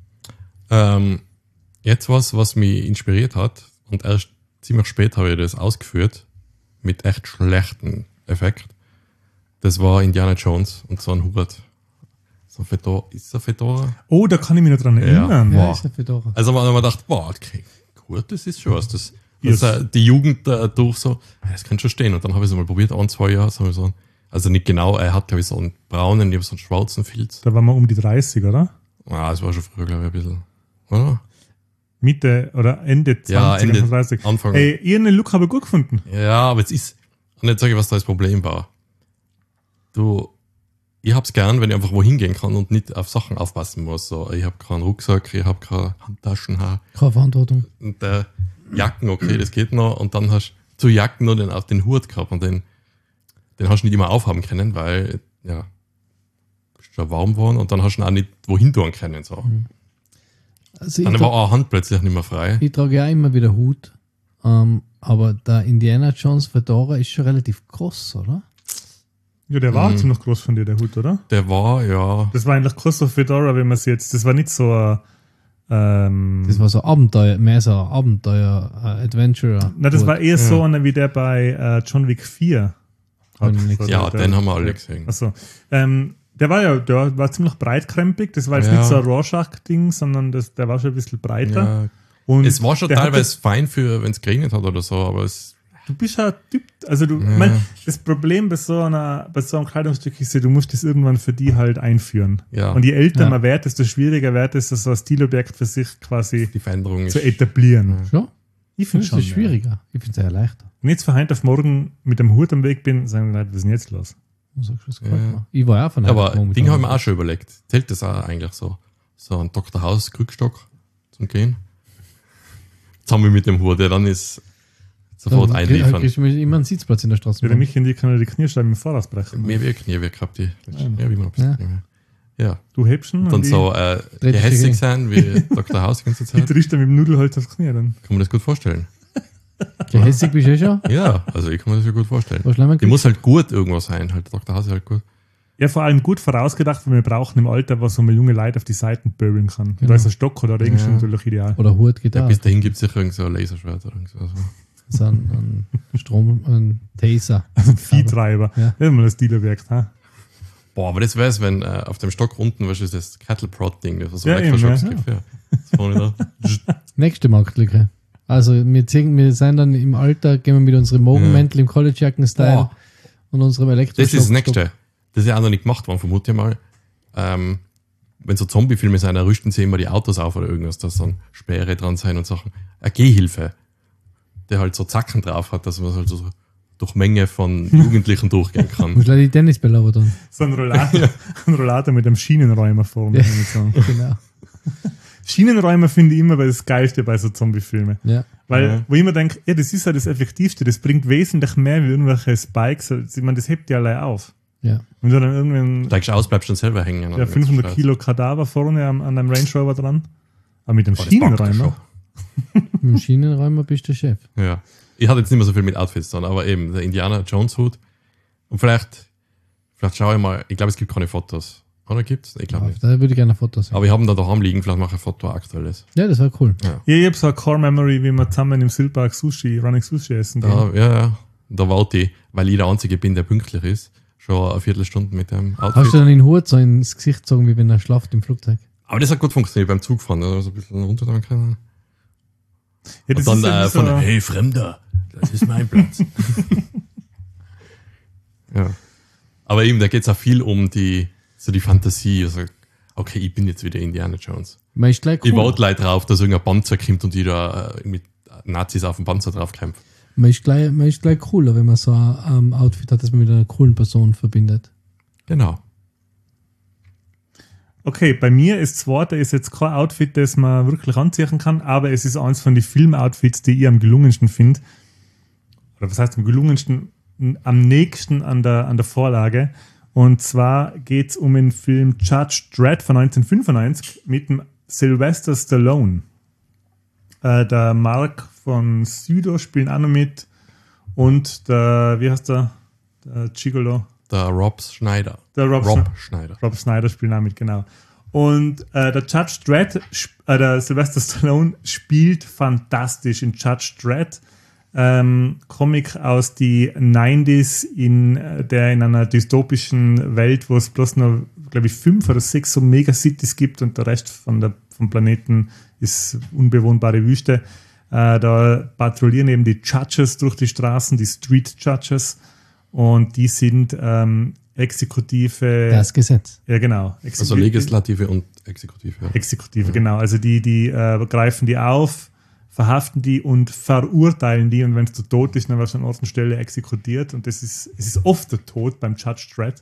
Jetzt was mich inspiriert hat und erst ziemlich spät habe ich das ausgeführt mit echt schlechten Effekt. Das war Indiana Jones und so ein Hubert. So ein Fedora. Ist das Fedora? Oh, da kann ich mich noch dran erinnern. Ja, Boah. ist eine Fedora. Also man hat gedacht, boah, okay, gut, das ist schon was. Das die Jugend durch so, das könnte schon stehen. Und dann habe ich es mal probiert, 1-2 Jahre. So so also nicht genau, er hat glaube ich so einen braunen, ich habe so einen schwarzen Filz. Da waren wir um die 30, oder? Ah, das war schon früher, glaube ich, ein bisschen. Oder? Mitte oder Ende 20, Ja, Ende, 30. Anfang. Hey, ihren Look habe ich gut gefunden. Ja, aber jetzt ist, und jetzt sage ich, was da das Problem war. Ich hab's gern, wenn ich einfach wohin gehen kann und nicht auf Sachen aufpassen muss. So, ich habe keinen Rucksack, ich habe keine Handtaschen, Keine Verantwortung. und Jacken, okay, das geht noch. Und dann hast du zu Jacken nur den Hut gehabt und den hast du nicht immer aufhaben können, weil, ja, bist schon warm geworden und dann hast du ihn auch nicht wohin tun können. So. Also Dann war auch Hand plötzlich nicht mehr frei. ich trage ja immer wieder Hut. Aber der Indiana Jones Fedora ist schon relativ groß, oder? Ja, der war ziemlich groß von dir, der Hut, oder? Der war, ja, Das war eigentlich groß so Fedora, wenn man es jetzt, das war nicht so Das war so Abenteuer, mehr so Abenteuer, Adventurer. na, das war eher so einer wie der bei John Wick 4. Hab ich nicht So, ja, der- den haben wir alle gesehen. Achso. Der war ziemlich breitkrempig. Das war jetzt Ja. nicht so ein Rorschach-Ding, sondern der war schon ein bisschen breiter. Ja, Und es war schon der teilweise fein für, wenn es geregnet hat oder so, aber es, du bist ja ein Typ, also das Problem bei so einem Kleidungsstück ist ja, du musst das irgendwann für die halt einführen. Ja. Und je älter Ja. man wird, desto schwieriger wird es, so ein Stilobjekt für sich quasi die Veränderung ist. zu etablieren. Schon? Ich finde Das schon. ist schwieriger. Ich finde es eher leichter. Wenn ich jetzt von heute auf morgen mit dem Hut am Weg bin, sagen die Leute, was ist denn jetzt los? Du sagst, das gefällt mir. Ich war ja von Aber heute Ding habe ich mir auch schon überlegt. Zählt das auch eigentlich so? So ein Dr. House Krückstock zum Gehen? Zusammen mit dem Hut, der dann ist sofort einliefern. Ich mir immer einen Sitzplatz in der Straße. Für mich in die kann die Kniescheiben im Voraus brechen. Mir wirkt nie, wir gehabt die. Ja, wie man ja. Du hebst ihn Und und so gehässig sein wie Dr. House die ganze ich Zeit. triffst dann mit dem Nudelholz aufs Knie. Dann. Kann man das gut vorstellen. Gehässig bist du eh schon? Ja, also ich kann mir das ja gut vorstellen. Was schlimmer Die muss halt gut irgendwo sein. Halt, Dr. House ist halt gut. Ja, vor allem gut vorausgedacht, weil wir brauchen im Alter, was so man junge Leute auf die Seiten böbeln kann. Da ist ein Stock oder Regenschirm natürlich ideal. Oder Hut geht Ja, auch. bis dahin gibt es sicher irgend so ein Laserschwert oder irgend so. So ein Strom, ein Taser. Vieh-Treiber. Ja. Wenn man das Dealer-Werk, ha? Boah, aber das wär's, wenn auf dem Stock unten, weißt du, das Cattle Prod Ding, das so Ja, eben, Elektroschocks ja. gibt. Ja. Das vorne da. Nächste Marktlücke. Also wir sind dann im Alter, gehen wir mit unserem Morgenmäntel im Collegejacken-Style Boah. und unserem Elektroschock. Das ist das Nächste. Das ist ja auch noch nicht gemacht worden, vermute ich mal. Wenn so Zombie-Filme sind, dann rüsten sie immer die Autos auf oder irgendwas, dass dann Sperre dran sein und Sachen. Eine Gehhilfe, der halt so Zacken drauf hat, dass man halt so durch Menge von Jugendlichen durchgehen kann. Musst du die Tennisbälle aber dann. So ein Rollator mit einem Schienenräumer vorne. Ja. So. Genau. Schienenräumer finde ich immer das Geilste bei so Zombie-Filmen. Ja. Weil, wo ich immer denke, ja, das ist ja das Effektivste, das bringt wesentlich mehr wie irgendwelche Spikes. Ich meine, das hebt ja allein auf. Ja. Wenn du dann irgendwann Steigst aus, bleibst dann selber hängen. ja, 500 Kilo Kadaver vorne an einem Range Rover dran. Aber mit dem Oh, das packt er Schienenräumer. Mit dem Schienenräumer bist du der Chef. Ja. Ich hatte jetzt nicht mehr so viel mit Outfits dann, aber eben der Indiana Jones Hut. Und vielleicht schaue ich mal, ich glaube, es gibt keine Fotos. Oder gibt's? Ich glaube nicht. Da würde ich gerne ein Foto sehen. Aber wir haben da daheim liegen, vielleicht mache ich ein Foto aktuelles. Ja, das war cool. Ja, ich habe so eine Core-Memory, wie wir zusammen im Silberg Running Sushi essen gehen. Da warte ich, weil ich der Einzige bin, der pünktlich ist, schon eine Viertelstunde mit dem Hast Outfit. du dann den Hut so ins Gesicht gezogen, wie wenn er schlaft im Flugzeug? Aber das hat gut funktioniert beim Zugfahren, oder? So ein bisschen runter können. Ja, Und dann ja wie von, so, hey Fremder, das ist mein Platz. Ja. Aber eben, da geht es auch viel um die Fantasie. Also, okay, ich bin jetzt wieder Indiana Jones. Man ist gleich Ich cool. warte leider drauf, dass irgendein Panzer kommt und die da mit Nazis auf dem Panzer drauf kämpfen. Man ist gleich cooler, wenn man so ein Outfit hat, das man mit einer coolen Person verbindet. Genau. okay, bei mir ist zwar, da ist jetzt kein Outfit, das man wirklich anziehen kann, aber es ist eins von den Film-Outfits, die ich am gelungensten finde. Oder was heißt am gelungensten? Am nächsten an der Vorlage. Und zwar geht es um den Film Judge Dredd von 1995 mit dem Sylvester Stallone. Der Mark von Südo spielt auch noch mit und der, wie heißt der Gigolo? Der Rob Schneider. Rob Schneider. Rob Schneider spielt auch mit, genau. Und der Judge Dredd, der Sylvester Stallone spielt fantastisch in Judge Dredd. Comic aus die 90s in einer dystopischen Welt, wo es bloß noch, glaube ich, 5 oder 6 so Megacities gibt und der Rest vom Planeten ist unbewohnbare Wüste. Da patrouillieren eben die Judges durch die Straßen, die Street Judges, und die sind Exekutive. Das Gesetz. Ja, genau. Also Legislative und Exekutive. Ja. Exekutive, genau. Also die greifen die auf, verhaften die und verurteilen die, und wenn es zu Tod ist, dann wird es an Ort und Stelle exekutiert, und es ist oft der Tod beim Judge Dredd.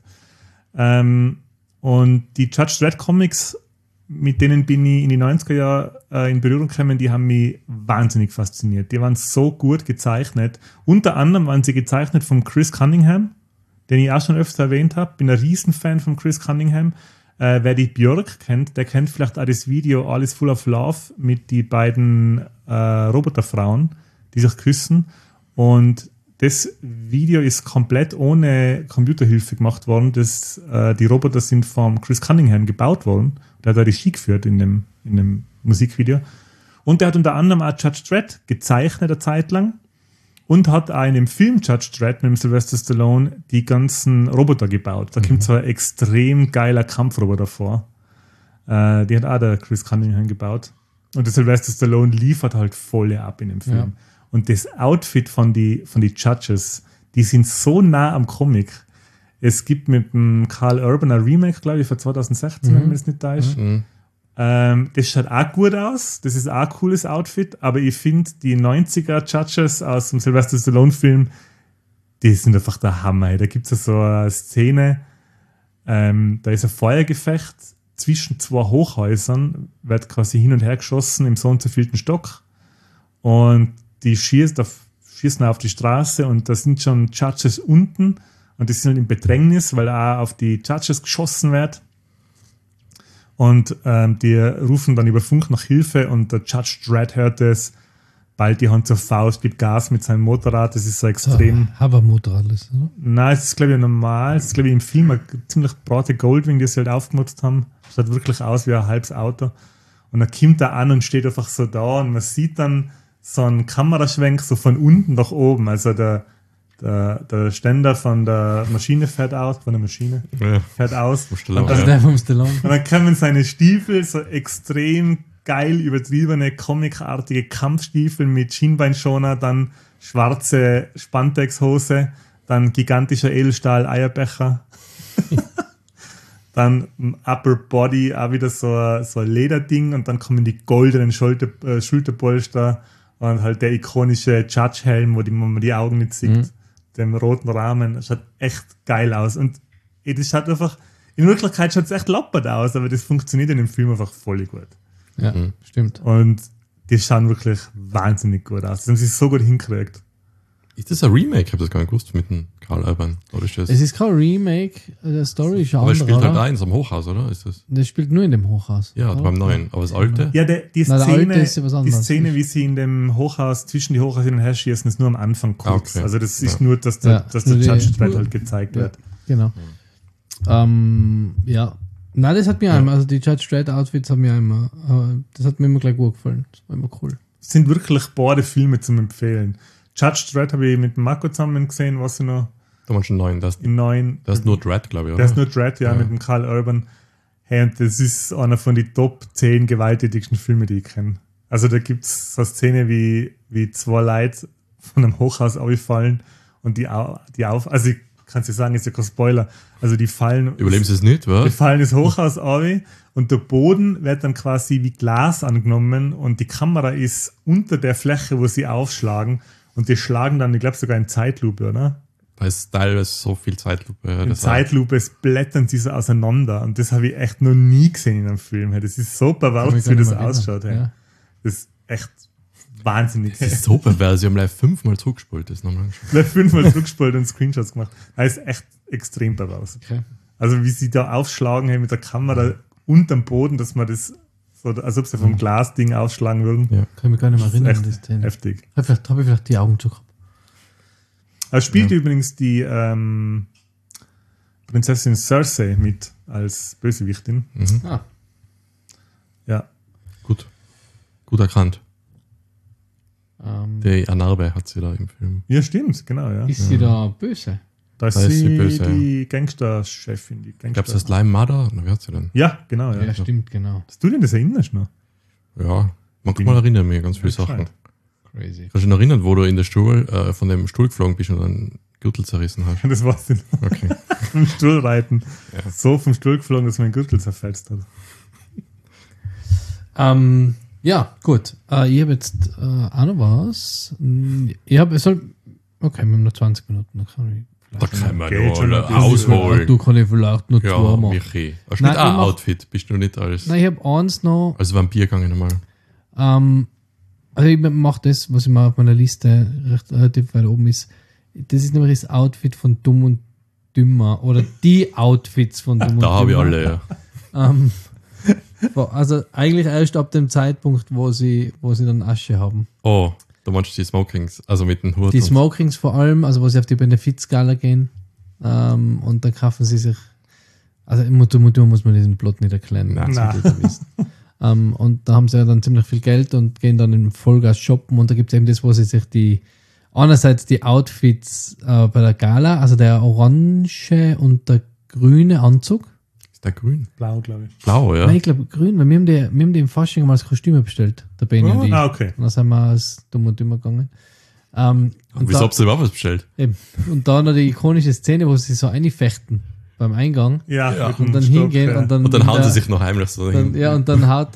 Und die Judge Dredd Comics, mit denen bin ich in die 90er Jahre in Berührung gekommen, die haben mich wahnsinnig fasziniert. Die waren so gut gezeichnet. Unter anderem waren sie gezeichnet von Chris Cunningham, den ich auch schon öfter erwähnt habe. Bin ein Riesenfan von Chris Cunningham. Wer die Björk kennt, der kennt vielleicht auch das Video All is Full of Love mit die beiden Roboterfrauen, die sich küssen. Und das Video ist komplett ohne Computerhilfe gemacht worden. Die Roboter sind vom Chris Cunningham gebaut worden. Der hat da Regie geführt in dem Musikvideo. Und der hat unter anderem auch Judge Dredd gezeichnet eine Zeit lang und hat auch in dem Film Judge Dredd mit dem Sylvester Stallone die ganzen Roboter gebaut. Da kommt so ein extrem geiler Kampfroboter vor. Die hat auch der Chris Cunningham gebaut. Und der Sylvester Stallone liefert halt voll ab in dem Film. Ja. Und das Outfit von die Judges, die sind so nah am Comic. Es gibt mit dem Karl Urban ein Remake, glaube ich, von 2016, wenn man das nicht da ist. Das schaut auch gut aus. Das ist auch ein cooles Outfit. Aber ich finde, die 90er Judges aus dem Sylvester Stallone-Film, die sind einfach der Hammer. Da gibt es so eine Szene, da ist ein Feuergefecht zwischen zwei Hochhäusern, wird quasi hin und her geschossen im so und so vielten Stock. Und die schießen auf die Straße, und da sind schon Judges unten, und die sind halt im Bedrängnis, weil auch auf die Judges geschossen wird. Und die rufen dann über Funk nach Hilfe, und der Judge Dredd hört es, bald die Hand zur Faust, gibt Gas mit seinem Motorrad. Das ist so extrem. Hovermotorrad ist, oder? Nein, es ist, glaube ich, normal. Es ist, glaube ich, im Film eine ziemlich breite Goldwing, die sie halt aufgemutzt haben. Schaut wirklich aus wie ein halbes Auto. Und dann kommt er an und steht einfach so da, und man sieht dann so einen Kameraschwenk so von unten nach oben. Also der Ständer von der Maschine fährt aus, fährt aus. Stallone, Also der vom Stallone. Und dann kommen seine Stiefel, so extrem geil übertriebene, comicartige Kampfstiefel mit Schienbeinschoner, dann schwarze Spandex-Hose, dann gigantischer Edelstahl-Eierbecher, dann Upper Body, auch wieder so ein Lederding, und dann kommen die goldenen Schulterpolster und halt der ikonische Judge-Helm, wo man die Augen nicht sieht. dem roten Rahmen. Schaut echt geil aus. Und das schaut einfach, in Wirklichkeit schaut es echt lappert aus, aber das funktioniert in dem Film einfach voll gut. Ja, stimmt. Und die schauen wirklich wahnsinnig gut aus. Das haben sie so gut hingekriegt. Ist das ein Remake? Ich habe das gar nicht gewusst mit dem Karl Urban. Oder ist das? Es ist kein Remake, der Story ist Aber eine es andere, spielt halt oder? da in so einem Hochhaus, oder? Ist das? Das spielt nur in dem Hochhaus. Ja, oder? beim neuen. Aber das alte? Ja, die Nein, der Szene, alte ist ja was die anderes. Szene, wie sie in dem Hochhaus, zwischen die Hochhäuser hin und her schießen, ist nur am Anfang kurz. Okay. Also das ist Ja. nur, dass Ja, der nur die- Judge Dredd halt gezeigt Ja, wird. genau. Ja. Nein, das hat mir einmal, also die Judge Dredd Outfits haben mir einmal, das hat mir immer gleich gut gefallen. Das war immer cool. Es sind wirklich beide Filme zum Empfehlen. Judge Dredd habe ich mit Marco zusammen gesehen, was ich noch Da waren schon 9. Das in 9. ist nur Dread, glaube ich, oder? Der ist nur Dredd, ja, Ja. mit dem Karl Urban. Hey, und das ist einer von den Top 10 gewalttätigsten Filmen, die ich kenne. Also da gibt es so eine Szene, wie zwei Leute von einem Hochhaus auffallen und also ich kann es dir sagen, ist ja kein Spoiler. Also die fallen. Überleben sie es nicht, Die was? fallen das Hochhaus auf und der Boden wird dann quasi wie Glas angenommen und die Kamera ist unter der Fläche, wo sie aufschlagen und die schlagen dann, ich glaube sogar in Zeitlupe, oder? Da ist teilweise so viel Zeitlupe. In das Zeitlupe blättern sie so auseinander und das habe ich echt noch nie gesehen in einem Film. Hey. Das ist so Kann pervers, mich wie gar das nicht mehr ausschaut. Hey. erinnern. Das ist echt wahnsinnig. Das ist so pervers. Sie haben gleich 5-mal zurückgespult. Das nochmal angeschaut. Gleich 5-mal zurückgespielt und Screenshots gemacht. Das ist echt extrem pervers. Okay. Also wie sie da aufschlagen hey, mit der Kamera unterm Boden, dass man das so, als ob sie vom Glasding aufschlagen würden. Ja. Kann ich mich gar nicht mehr erinnern, Echt an die Szene. heftig. Habe ich vielleicht die Augen zu gehabt. Er spielt übrigens die Prinzessin Cersei mit als Bösewichtin. Ah, Ja. Gut. Gut erkannt. ähm, Die Anarbe hat sie da im Film. Ja, stimmt, genau, ja. ist sie da böse? Da ist Da ist sie sie böse, die Gangsterchefin. Die Ich glaube, Gangster das ist Lime Mother. Na, wie hat sie denn? ja, genau, Ja, ja. stimmt, genau. Dass du dir das erinnerst noch? Ja, manchmal erinnern mich ganz viele Sachen. gescheit. Crazy. Kannst du dich noch erinnern, wo du in der Stuhl, von dem Stuhl geflogen bist und einen Gürtel zerrissen hast? Das war's denn. Okay. Vom Stuhl reiten. Ja. So vom Stuhl geflogen, dass mein Gürtel zerfetzt hat. Ja, gut. Ich habe jetzt auch noch was. Ich habe, okay, wir haben noch 20 Minuten. Dann kann Da kann man Geht schon noch ein bisschen. ausholen. Du kann ich vielleicht noch Ja, zwei machen. Michi. Hast du Nein, nicht auch ich ein mach- Outfit? Bist du nicht als Nein, ich habe eins noch. Vampir gegangen einmal? Also ich mache das, was ich mal auf meiner Liste relativ weit oben ist. Das ist nämlich das Outfit von Dumm und Dümmer. Oder die Outfits von Dumm und Dümmer. Da habe ich alle, ja. Also eigentlich erst ab dem Zeitpunkt, wo sie dann Asche haben. Oh, da meinst du die Smokings, also mit dem Hut. Die und- Smokings vor allem, also wo sie auf die Benefizgala gehen. Und dann kaufen sie sich. Also im Mutter muss man diesen Plot nicht erklären. Nein. das solltet ihr wissen. Und da haben sie ja dann ziemlich viel Geld und gehen dann im Vollgas shoppen. Und da gibt es eben das, wo sie sich einerseits die Outfits bei der Gala, also der orange und der grüne Anzug. Ist der grün? Blau, glaube ich. Blau, ja. Nein, ich glaube grün, weil wir haben die im Fasching mal als Kostüme bestellt, der Benny und ich. Ah, okay. Und dann sind wir als Dumm und Dümmer gegangen. Und Wieso habt ihr überhaupt was bestellt? eben. Und da noch die ikonische Szene, wo sie so einfechten beim Eingang Ja, mit dem und dann Stock, hingehen ja. und dann. Und dann hauen der- sie sich noch heimlich so dann, hin. ja, und dann haut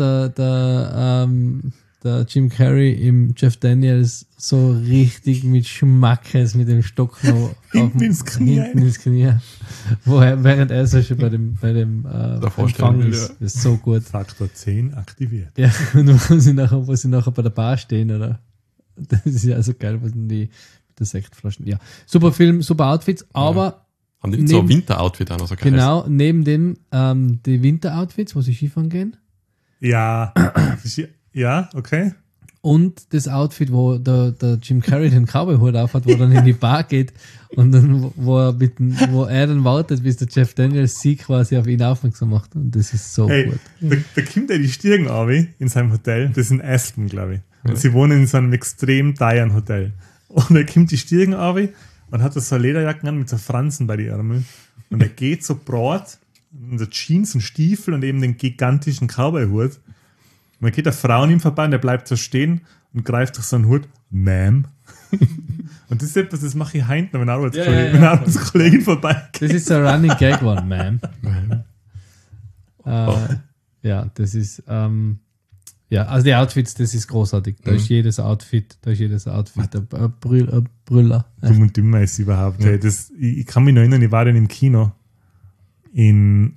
der Jim Carrey im Jeff Daniels so richtig mit Schmackes mit dem Stock noch Hinten ins Knie hinten ins Knie. Während er so schon bei dem Davor Empfang stehen will, ist. Das ist so gut. Faktor 10 aktiviert. Ja, und wo sie nachher bei der Bar stehen, oder? Das ist ja so geil, was denn die mit den Sektflaschen. Ja, super Film, super Outfits, aber Haben die nicht so ein neben- Winteroutfit auch noch so geil? genau neben dem die Winteroutfits, wo sie Skifahren gehen, Ja, ja, okay. und das Outfit, wo der Jim Carrey den Cowboy-Hut aufhat, wo er dann in die Bar geht und dann, wo er dann wartet, bis der Jeff Daniels sie quasi auf ihn aufmerksam macht. Und das ist so Hey, gut. da kommt er die Stirn runter in seinem Hotel. Das ist in Aston, glaube ich. Und sie wohnen in so einem extrem teuren Hotel. Und er kommt die Stirn runter und hat so eine Lederjacken an mit so Fransen bei den Ärmeln. Und er geht so breit in der Jeans und Stiefel und eben den gigantischen Cowboy-Hut. Und dann geht eine Frau an ihm vorbei und er bleibt so stehen und greift durch so einen Hut. Ma'am. Und das ist etwas, das mache ich heint, wenn eine Arbeitskollegin, wenn eine Arbeitskollegin vorbeigeht. Das ist so ein Running Gag one, ma'am. Ja, das ist, Ja, also die Outfits, das ist großartig. Da ist jedes Outfit ein Brüller. Dumm und dümmer ist überhaupt. Ey. Ich kann mich noch erinnern, ich war dann im Kino in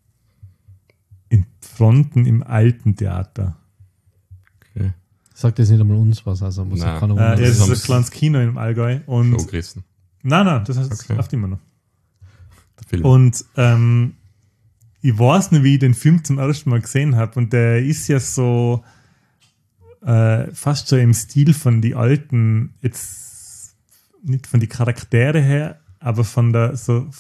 Fronten im alten Theater. Okay. Sagt jetzt nicht einmal uns was, also muss Nein. auch keiner Ja, das ist haben ein kleines Kino im Allgäu. Und Show gerissen. nein, das heißt, Okay. läuft immer noch. Der Film. Und ich weiß nicht, wie ich den Film zum ersten Mal gesehen habe. Und der ist ja so fast schon im Stil von die alten, jetzt nicht von die Charaktere her, aber der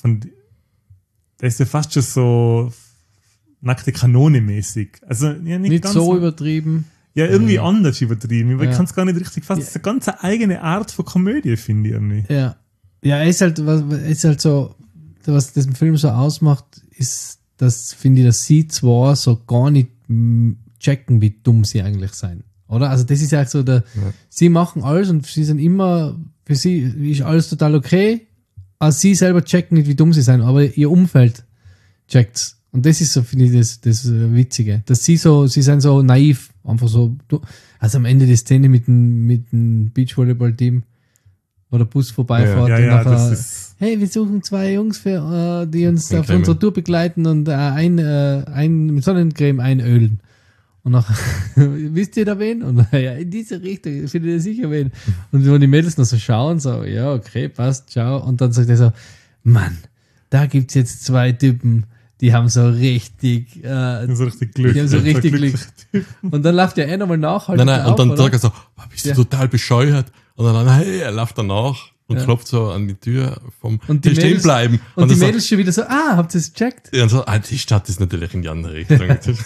ist ja fast schon so nackte Kanone mäßig. Also ja, nicht ganz so übertrieben. ja, irgendwie anders übertrieben. Ich Ja. kann es gar nicht richtig fassen. Das ist eine ganz eigene Art von Komödie, finde ich irgendwie. Ja. Ja, er ist halt so, was diesen Film so ausmacht, ist, dass, finde ich, dass sie zwar so gar nicht checken, wie dumm sie eigentlich sein. Oder? Also das ist ja so sie machen alles und sie sind immer, für sie ist alles total okay, aber sie selber checken nicht, wie dumm sie sein, aber ihr Umfeld checkt's. Und das ist so, finde ich, das Witzige. Dass sie sind so naiv, einfach so, also am Ende die Szene mit dem Beachvolleyball-Team, wo der Bus vorbeifährt Ja, und nachher, das ist. hey, wir suchen 2 Jungs, die uns auf Eincremen. unserer Tour begleiten und mit Sonnencreme einölen. Und nachher, wisst ihr da wen? Und ja, in diese Richtung, findet ihr sicher wen. Und wenn die Mädels noch so schauen, so, ja, okay, passt, ciao. Und dann sagt er so, Mann, da gibt's jetzt 2 Typen, die haben so richtig, So richtig Glück. die haben so richtig Glück. Glück. Und dann läuft ja einer mal nach. Halt Nein, und dann oder? sagt er so, bist du Ja. total bescheuert? Und dann, hey, er läuft danach und Ja. klopft so an die Tür vom Und die Hey, stehen Mädels- bleiben. Und die dann Mädels schon wieder so, habt ihr es gecheckt? sagt, ja, und so, die Stadt ist natürlich in die andere Richtung.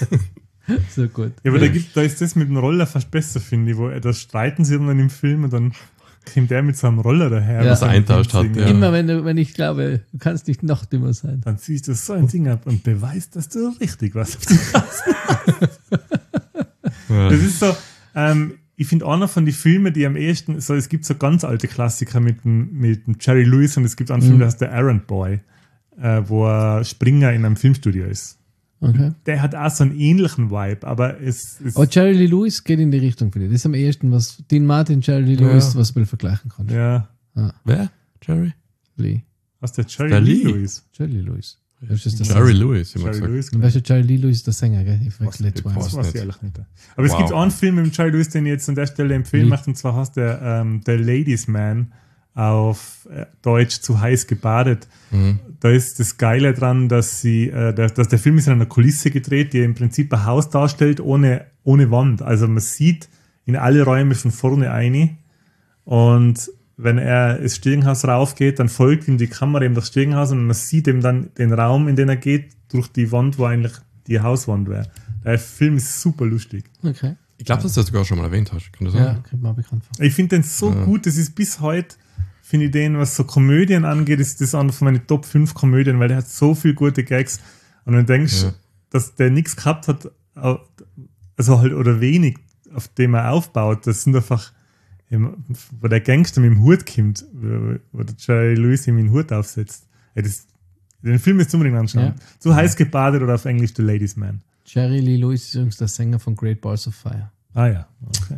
So gut. Ja, aber da ist das mit dem Roller fast besser, finde ich, da streiten sie dann im Film und dann kommt der mit so einem Roller daher. Ja. was er eintauscht hat, ja. Immer wenn ich glaube, du kannst nicht noch dümmer sein. Dann ziehst du so ein Ding ab und beweist, dass du richtig was auf die Das ist so, ich finde einer von den Filmen, die am ehesten, so, es gibt so ganz alte Klassiker mit dem Jerry Lewis und es gibt einen Film, der heißt der Errand Boy, wo er Springer in einem Filmstudio ist. Okay. Der hat auch so einen ähnlichen Vibe, aber es ist, Oh, Jerry Lee Lewis geht in die Richtung, finde ich. Das ist am ehesten, was Dean Martin, Jerry Lee Lewis, was man vergleichen kann. ja, Wer? Jerry? Lee. was der Jerry Der Lee Lee. Lewis. Jerry Lee Lewis. Das ist der Jerry Sänger. Lewis, immer Jerry gesagt. Lewis. Und weißt du, Jerry Lee Lewis ist der Sänger, gell? Ich verwechsel jetzt Was? mal. Das weiß ich nicht. ehrlich nicht. Aber es Wow. gibt einen Film mit dem Jerry Lewis, den ich jetzt an der Stelle empfehlen Wie? möchte, und zwar heißt der Ladies Man, auf Deutsch zu heiß gebadet. Da ist das Geile dran, dass dass der Film ist in einer Kulisse gedreht, die im Prinzip ein Haus darstellt, ohne Wand. Also man sieht in alle Räume von vorne ein und wenn er ins Stiegenhaus raufgeht, dann folgt ihm die Kamera eben durchs Stiegenhaus und man sieht ihm dann den Raum, in den er geht, durch die Wand, wo eigentlich die Hauswand wäre. Der Film ist super lustig. Okay. Ich glaube, dass du das sogar schon mal erwähnt hast. Kann das Ja, sein? kommt mir auch bekannt vor. Ich finde den so gut, das ist bis heute, finde ich den, was so Komödien angeht, ist das einer von meinen Top 5 Komödien, weil der hat so viele gute Gags. Und wenn du denkst, dass der nichts gehabt hat, also halt oder wenig, auf dem er aufbaut, das sind einfach, wo der Gangster mit dem Hut kommt, wo der Jerry Lewis ihm den Hut aufsetzt. Ey, den Film ist unbedingt anschauen. Ja. Zu heiß gebadet oder auf Englisch The Ladies Man. Jerry Lee Lewis ist übrigens der Sänger von Great Balls of Fire. Ah ja, okay.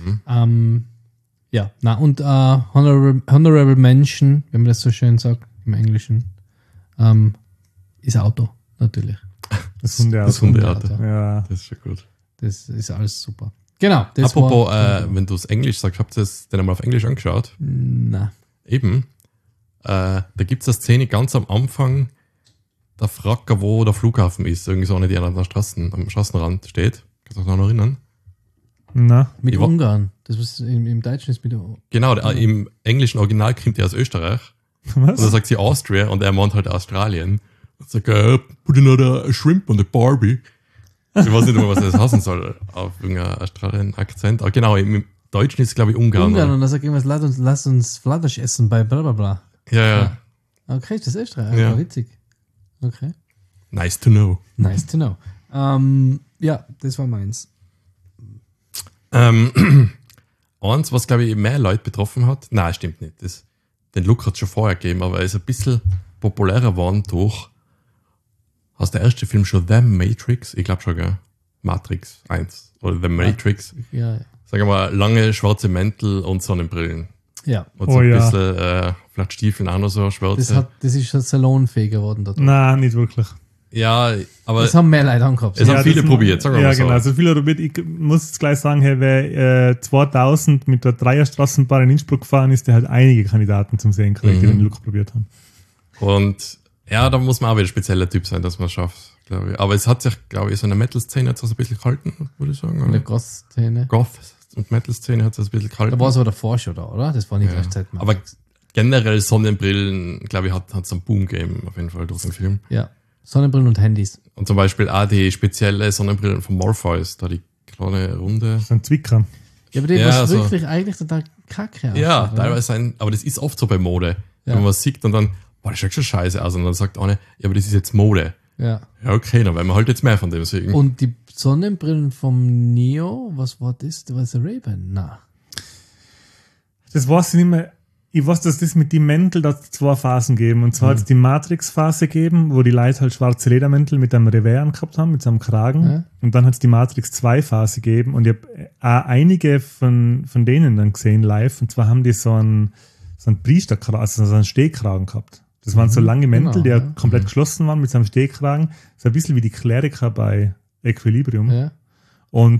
Ja, und Honorable Mention, wenn man das so schön sagt im Englischen, ist Auto, natürlich. Das Hundeauto. Das Hundeauto. Ja. Das ist schon gut. Das ist alles super. Genau. Das Apropos, war, wenn du es Englisch sagst, habt ihr es denn einmal auf Englisch angeschaut? na, Eben. Da gibt es eine Szene ganz am Anfang, da fragt er, wo der Flughafen ist. Irgendwie so eine, die an der am Straßenrand steht. Kannst du dich noch erinnern? Na, mit Ich war- Ungarn. Das was im Deutschen ist mit Genau, im englischen Original kommt er aus Österreich. Und dann was? sagt sie Austria und er meint halt Australien. Und sagt, put another shrimp on the Barbie. Ich weiß nicht mehr, was das heißen soll auf irgendeinem Australien-Akzent. Aber genau, im Deutschen ist es, glaube ich, Ungarn. Ungarn oder? und dann sagt irgendwas, lass uns Fleisch essen bei blablabla. Ja. Okay, ist das Österreich? Ja. Ja. Witzig. Okay. Nice to know. Nice to know. Ja, das war meins. Eins, was, glaube ich, mehr Leute betroffen hat, nein, stimmt nicht. Den Look hat es schon vorher gegeben, aber er ist ein bisschen populärer geworden durch. Hast du der erste Film schon The Matrix? Ich glaube schon, gell? Matrix 1 oder The Matrix. Ja. Sagen wir mal, lange schwarze Mäntel und Sonnenbrillen. Ja. Und so Oh ein ja. bisschen, vielleicht Stiefeln auch noch so schwarze. Das ist schon salonfähig geworden. Da drin. Nein, nicht wirklich. Ja, aber Das haben mehr Leute angehabt. Es haben viele das- probiert, sagen wir ja, mal so. genau. Also viele probiert. Ich muss jetzt gleich sagen, hey, wer 2000 mit der Dreierstraßenbahn in Innsbruck gefahren ist, der hat einige Kandidaten zum Sehen gekriegt, die den Look probiert haben. Und ja, da muss man auch wieder ein spezieller Typ sein, dass man es schafft, glaube ich. Aber es hat sich, glaube ich, so in der Metal-Szene jetzt so ein bisschen gehalten, würde ich sagen. In der Oder? Goth-Szene. Goth- und Metal-Szene hat es ein bisschen gehalten. Da war es aber davor schon da, oder? Das war nicht Ja. gleich Zeit. Aber generell Sonnenbrillen, glaube ich, hat es einen Boom gegeben, auf jeden Fall durch den Film. Ja. Sonnenbrillen und Handys. Und zum Beispiel auch die spezielle Sonnenbrillen von Morpheus, da die kleine Runde. So ein Zwicker. Ja, aber die Ja, was so. wirklich eigentlich total kacke aussieht, Ja, oder? teilweise aber das ist oft so bei Mode. Ja. Wenn man was sieht und dann, boah, das schaut schon scheiße aus. Und dann sagt einer, ja, aber das ist jetzt Mode. Ja. Ja, okay, dann werden wir halt jetzt mehr von dem deswegen. Und die Sonnenbrillen vom Neo, was war das? Das war das Ray-Ban? Na. Das weiß ich nicht mehr. Ich weiß, dass das mit den Mänteln da zwei Phasen geben. Und zwar hat es die Matrix-Phase gegeben, wo die Leute halt schwarze Ledermäntel mit einem Revers angehabt haben, mit so einem Kragen. Ja. Und dann hat es die Matrix 2-Phase gegeben. Und ich habe auch einige von denen dann gesehen live. Und zwar haben die so einen Priesterkragen, also so einen Stehkragen gehabt. Das waren so lange Mäntel, Genau, die ja. komplett geschlossen waren mit so einem Stehkragen. So ein bisschen wie die Kleriker bei Equilibrium. Ja. Und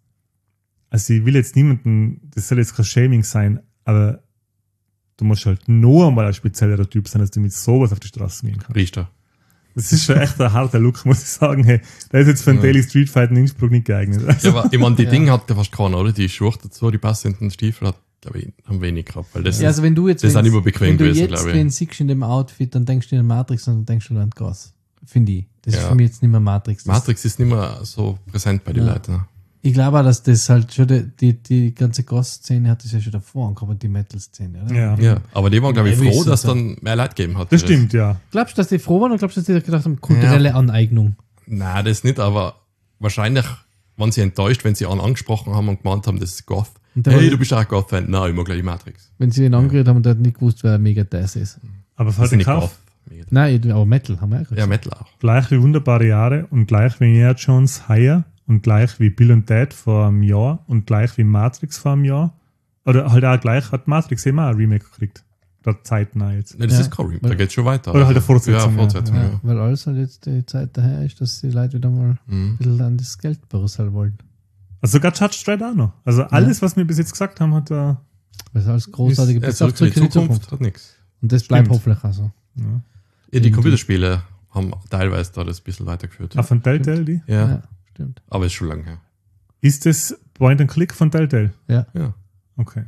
also ich will jetzt niemanden, das soll jetzt kein Shaming sein, aber du musst halt nur einmal ein spezieller Typ sein, dass du mit sowas auf die Straße gehen kannst. Richter. Das ist schon echt ein harter Look, muss ich sagen. Hey, der ist jetzt für ein Daily Street Fight in Innsbruck nicht geeignet. Also, Ja, aber ich meine, die Ja. Dinge hat der fast keiner, oder? Die Schuhe dazu, die passenden Stiefel hat, glaube ich, haben wenig gehabt. Weil das Ja, also wenn du jetzt, das ist auch wenn- nicht mehr bequem wenn du gewesen, jetzt glaube ich. den siehst in dem Outfit, dann denkst du in Matrix und dann denkst du an Gas. Finde ich. Das ist Ja. für mich jetzt nicht mehr Matrix. Das- Matrix ist nicht mehr so präsent bei den Ja. Leuten. Ne? Ich glaube auch, dass das halt schon die ganze Gas-Szene hat das ja schon davor angekommen, die Metal-Szene, oder? ja. Ja, aber die waren, glaube ich, Ja, froh, wissen dass so. dann mehr Leute gegeben hat. Das stimmt, ja. Glaubst du, dass die froh waren oder glaubst du, dass die gedacht haben, kulturelle Aneignung? Nein, das nicht, aber wahrscheinlich waren sie enttäuscht, wenn sie einen angesprochen haben und gemeint haben, das ist Goth. Und der Hey, war- du bist auch ein Goth-Fan. Nein, ich mag gleich die Matrix. Wenn sie ihn angerührt haben und der hat nicht gewusst, wer mega das ist. Aber Das für ist den nicht Kauf, Goth. Nein, aber Metal haben wir ja Ja, gesagt. Metal auch. gleich wie Wunderbare Jahre und gleich wie Indiana Jones Higher und gleich wie Bill und Ted vor einem Jahr und gleich wie Matrix vor einem Jahr. Oder halt auch gleich hat Matrix eben auch ein Remake gekriegt. Da zeitnah jetzt. Nein, das Ja. ist kein Remake, da geht's schon weiter. Oder halt eine Fortsetzung, Ja, Fortsetzung, ja. ja. Ja, weil alles halt jetzt die Zeit daher ist, dass die Leute wieder mal ein bisschen an das Geld brüsseln wollen. Also sogar Judge Dredd auch noch. Also alles, was wir bis jetzt gesagt haben, hat da. Weil es alles großartige Ja, bis auf zurück in die Zukunft hat nichts. Und das bleibt Stimmt. hoffentlich auch so. Ja. Ja, die Irgendwie. Computerspiele haben teilweise da das ein bisschen weitergeführt. Ah, von Telltale, die? Ja, Ja, stimmt. aber ist schon lange her. Ist das Point and Click von Telltale? Ja. Okay.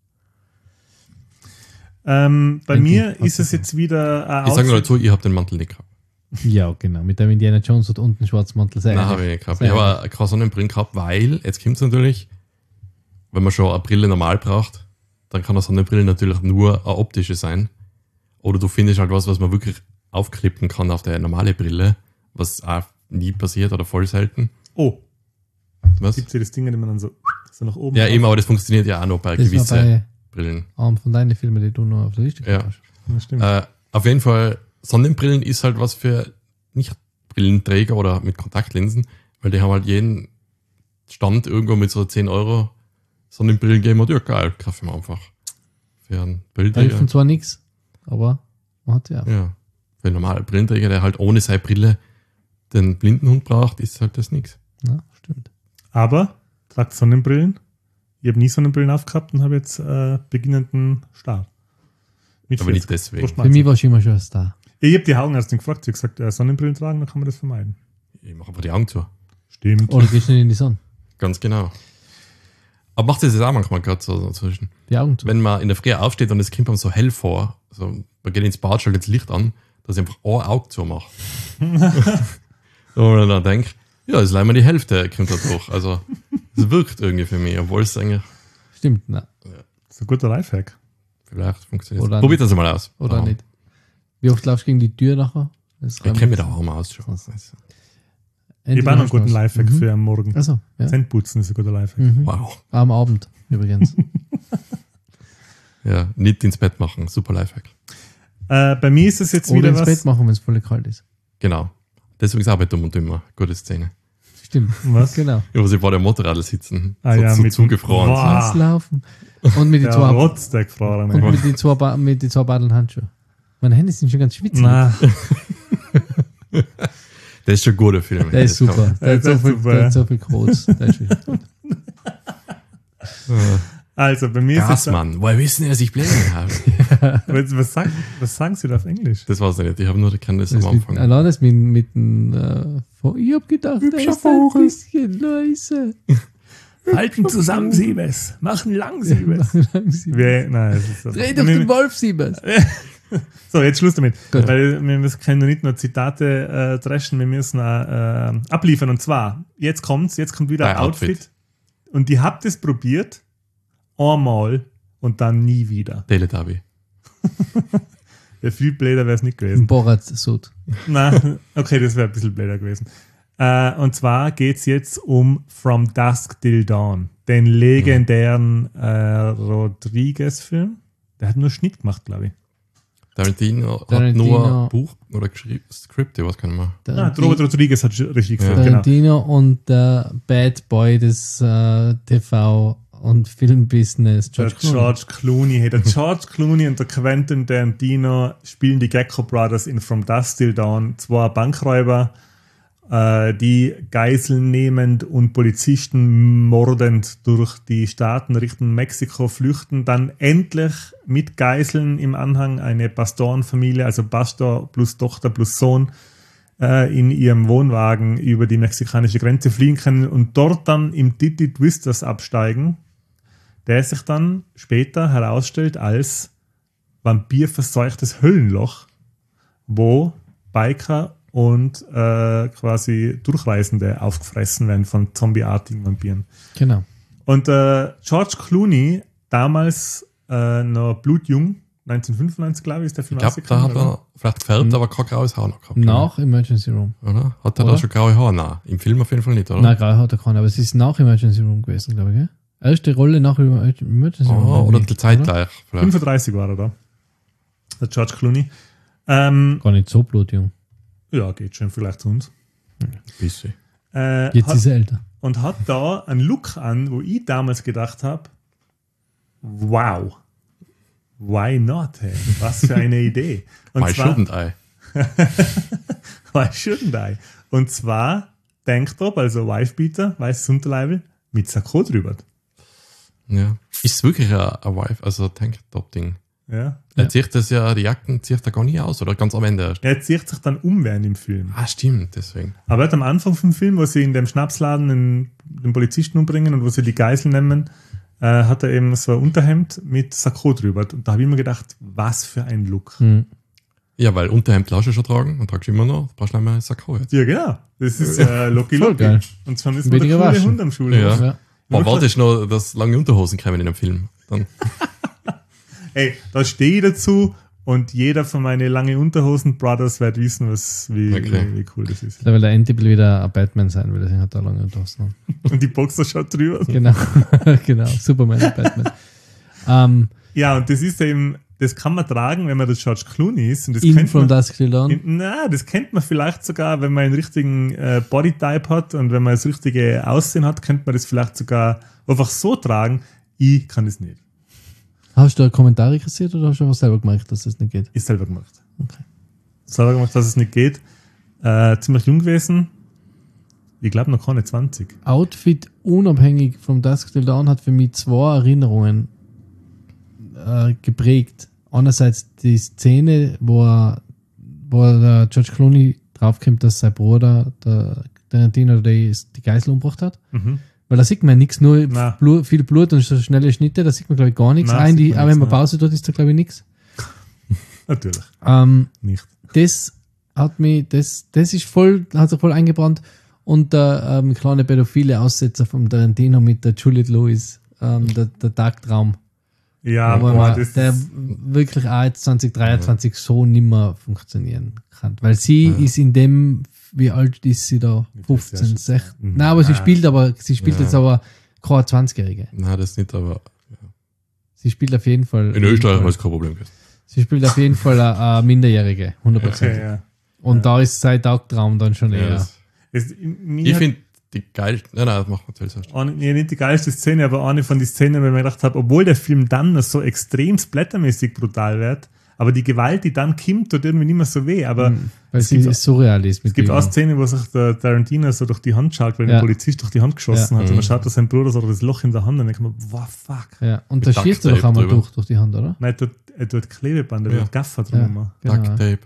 Bei Endlich, mir ist es tatsächlich. jetzt wieder ein Ich sage nur Outfit- dazu, ich habe den Mantel nicht gehabt. Ja, genau. Mit dem Indiana Jones und unten Schwarzmantel. Sehr Nein, ähnlich. habe ich nicht gehabt. Sehr Ich habe keine Sonnenbrillen gehabt, weil, jetzt kommt es natürlich, wenn man schon eine Brille normal braucht, dann kann eine Sonnenbrille natürlich nur eine optische sein. Oder du findest halt was man wirklich aufklippen kann auf der normale Brille, was auch nie passiert oder voll selten. Oh, Was? gibt es ja das Ding, das man dann so nach oben Ja, macht? eben, aber das funktioniert ja auch noch bei Das war gewissen bei Brillen. einem von deinen Filmen, die du noch auf der Liste Ja. gehabt hast. Ja, stimmt. Auf jeden Fall, Sonnenbrillen ist halt was für Nicht-Brillenträger oder mit Kontaktlinsen, weil die haben halt jeden Stand irgendwo mit so 10 Euro Sonnenbrillen gegeben und ja, geil, kaufen wir einfach. Für einen Da hilft Brillenträger. uns zwar nichts, aber man hat ja. Ja. Für einen normalen Brillenträger, der halt ohne seine Brille den Blindenhund braucht, ist halt das nichts. Ja, stimmt. Aber tragt Sonnenbrillen. Ich habe nie Sonnenbrillen aufgehabt und habe jetzt beginnenden Star. Mit Aber nicht 40. deswegen. Prost, Für mich Mahlzeit. Also. war schon immer schon ein Star. Ich habe die Augenärztin gefragt, sie hat gesagt, Sonnenbrillen tragen, dann kann man das vermeiden. Ich mache einfach die Augen zu. Stimmt. Oder gehst du nicht in die Sonne? Ganz genau. Aber macht das jetzt auch manchmal gerade so zwischen. Die Augen zu. Wenn man in der Früh aufsteht und es kommt einem so hell vor, also man geht ins Bad, schaltet das Licht an, dass ich einfach ein Auge zumache. Und dann denke ja, das ist leider die Hälfte kommt da durch. Also es wirkt irgendwie für mich, obwohl es eigentlich Stimmt, nein. Das ist ein guter Lifehack. vielleicht funktioniert. Oder Probiert das mal aus. Oder Ja. nicht. Wie oft laufst du gegen die Tür nachher? Das Ich kenne mich da auch mal aus schon. Ich habe auch noch einen guten Lifehack für am Morgen. Also, ja. Zähneputzen ist ein guter Lifehack. Mhm. Wow. Am Abend übrigens. Ja, nicht ins Bett machen. Super Lifehack. Bei mir ist es jetzt Oder wieder ins was. Bett machen, wenn es voll kalt ist. Genau. Deswegen ist auch bei Dumm und Dümmer. Gute Szene. Stimmt. Was? Genau. Ja, wo sie vor dem Motorrad sitzen. Ah, so, ja, so mit dem- zugefroren. Wow. sind. Das Laufen. Und mit den Der zwei, Rotz, der gefahren. und mit den zwei Badeln Handschuhe. Meine Hände sind schon ganz schwitzig. Nein, Das ist schon ein guter Film. Der ist super. Der hat Der ist so viel, super, der ja. hat so viel Groß. Der ist wirklich gut. also bei mir ist es. Gasmann, woher wissen Sie, dass ich Pläne habe? Was sagen Sie da auf Englisch? Das weiß ich nicht. Ich habe nur gekannt, das am Das mit, Anfang. allein das mit dem. Ich hab gedacht, der Hübscher ist ein Vogel. bisschen leise. Halten zusammen, Siebes. Machen lang, Siebes. Langsam. Nein, das ist so. Dreh doch den Wolf, Siebers. So, jetzt Schluss damit. Gut. Weil wir können nicht nur Zitate dreschen, wir müssen auch abliefern. Und zwar, jetzt kommt wieder Dein ein Outfit. Und ich hab das probiert, einmal und dann nie wieder. Teletubby. Ja, viel blöder wäre es nicht Ein gewesen. Borat-Suit. Nein, okay, das wäre ein bisschen blöder gewesen. Und zwar geht es jetzt um From Dusk Till Dawn, den legendären Rodriguez-Film. Der hat nur Schnitt gemacht, glaube ich. Tarantino hat Tarantino. nur Buch oder Skripte, was kann man. Robert Rodriguez hat Regie geführt, genau. Tarantino und der Bad Boy des TV- und Filmbusiness, Der George Clooney. George Clooney. Hey, der George Clooney und der Quentin Tarantino spielen die Gecko Brothers in From Dusk Till Dawn. Zwei Bankräuber, die Geiseln nehmend und Polizisten mordend durch die Staaten Richtung Mexiko flüchten. Dann endlich mit Geiseln im Anhang eine Pastorenfamilie, also Pastor plus Tochter plus Sohn, in ihrem Wohnwagen über die mexikanische Grenze fliehen können und dort dann im Titty Twisters absteigen, der sich dann später herausstellt als vampirverseuchtes Höllenloch, wo Biker und quasi Durchreisende aufgefressen werden von zombieartigen Vampiren. Genau. Und George Clooney, damals noch blutjung, 1995, glaube ich, ist der Film Ich glaube, da hat rausgekommen, er vielleicht gefärbt, aber kein graues Haar noch gehabt. Nach Emergency Room. Oder? Hat er Oder? da schon graue Haare? Nein, im Film auf jeden Fall nicht, oder? Nein, grau hat er keinen, aber es ist nach Emergency Room gewesen, glaube ich. Gell? Erste Rolle nach Emergency Room. Oh, oder irgendwie, zeitgleich. Vielleicht. 35 war er da. Der George Clooney. Gar nicht so blutjung. Ja, geht schon vielleicht zu uns. Bisschen. Jetzt ist er älter. Und hat da einen Look an, wo ich damals gedacht habe, wow, why not? Hey? Was für eine Idee. Und Why shouldn't I? Why shouldn't I? Und zwar Tanktop, also Wifebeater, weißes Unterleibel, mit Sakko drüber. Ja. Ist es wirklich ein Wife, also ein Tanktop-Ding? Ja. Er zieht das ja, die Jacken zieht er gar nicht aus, oder ganz am Ende erst? Er zieht sich dann um während im Film. Ah, stimmt, deswegen. Aber er hat am Anfang vom Film, wo sie in dem Schnapsladen den Polizisten umbringen und wo sie die Geisel nehmen, hat er eben so ein Unterhemd mit Sakko drüber. Und da habe ich mir gedacht, was für ein Look. Ja, weil Unterhemd lasse ich schon tragen und tragst immer noch, brauchst du nicht mehr ein Sakko jetzt. Ja, genau. Das ist Loki Voll Loki. geil. Und zwar ist man der Weniger coole waschen. Hund am Schulhof. Ja. Ja. Aber warte ich noch, dass lange Unterhosen kommen in dem Film. Dann. Ey, da stehe ich dazu und jeder von meinen lange Unterhosen Brothers wird wissen, wie cool das ist. Da will der Endtippel wieder ein Batman sein, weil deswegen hat er lange Unterhosen an. Und die Boxer schaut drüber. Genau, genau. Superman und Batman. Ja, und das ist eben, das kann man tragen, wenn man der George Clooney ist. Und das In kennt From man, Dusk Till Dawn. na, das kennt man vielleicht sogar, wenn man einen richtigen Bodytype hat und wenn man das richtige Aussehen hat, könnte man das vielleicht sogar einfach so tragen. Ich kann das nicht. Hast du Kommentare kassiert oder hast du einfach selber gemerkt, dass das nicht geht? Ich selber gemacht. Okay. Selber gemacht, dass es nicht geht. Ziemlich jung gewesen. Ich glaube noch keine 20. Outfit unabhängig vom Dusk Till Dawn hat für mich zwei Erinnerungen geprägt. Einerseits die Szene, wo der George Clooney draufkommt, dass sein Bruder, der Tarantino, die Geisel umgebracht hat. Mhm. Weil da sieht man nichts, nur Na. viel Blut und so schnelle Schnitte, da sieht man, glaube ich, gar nichts. Na, Auch sieht man wenn nichts, man ne. Pause tut, ist da, glaube ich, nichts. Natürlich. Nicht. Das hat mich, das ist voll, hat sich voll eingebrannt. Und der kleine pädophile Aussetzer vom Tarantino mit der Juliette Lewis, der Tagtraum. Ja, Wo boah, man, das der ist, wirklich auch jetzt 2023 so nimmer funktionieren kann. Weil sie ist in dem, wie alt ist sie da? 15, 16. Nein, aber sie spielt jetzt aber keine 20-Jährige. Nein, das nicht, aber Sie spielt auf jeden Fall. in Österreich war es kein Problem gewesen. Sie spielt auf jeden Fall eine Minderjährige, 100%. okay, ja. Und da ist sein Tagtraum dann schon Ja, eher. das, Es, ich finde, die geilste. Nein, das macht man zuerst. Nicht die geilste Szene, aber eine von den Szenen, wo ich mir gedacht habe, obwohl der Film dann noch so extrem splattermäßig brutal wird, aber die Gewalt, die dann kommt, tut irgendwie nicht mehr so weh. Aber Weil es sie gibt, surreal ist. es gibt auch Szenen, wo sich der Tarantino so durch die Hand schaut, weil der Polizist durch die Hand geschossen hat. Und dann schaut er seinen Bruder so durch das Loch in der Hand und denkt man, wow, fuck. Ja, und Mit da schießt er doch Ducktape einmal drüber. durch die Hand, oder? Nein, er tut Klebeband, er Ja. tut Gaffer drum. Genau. Duct Tape.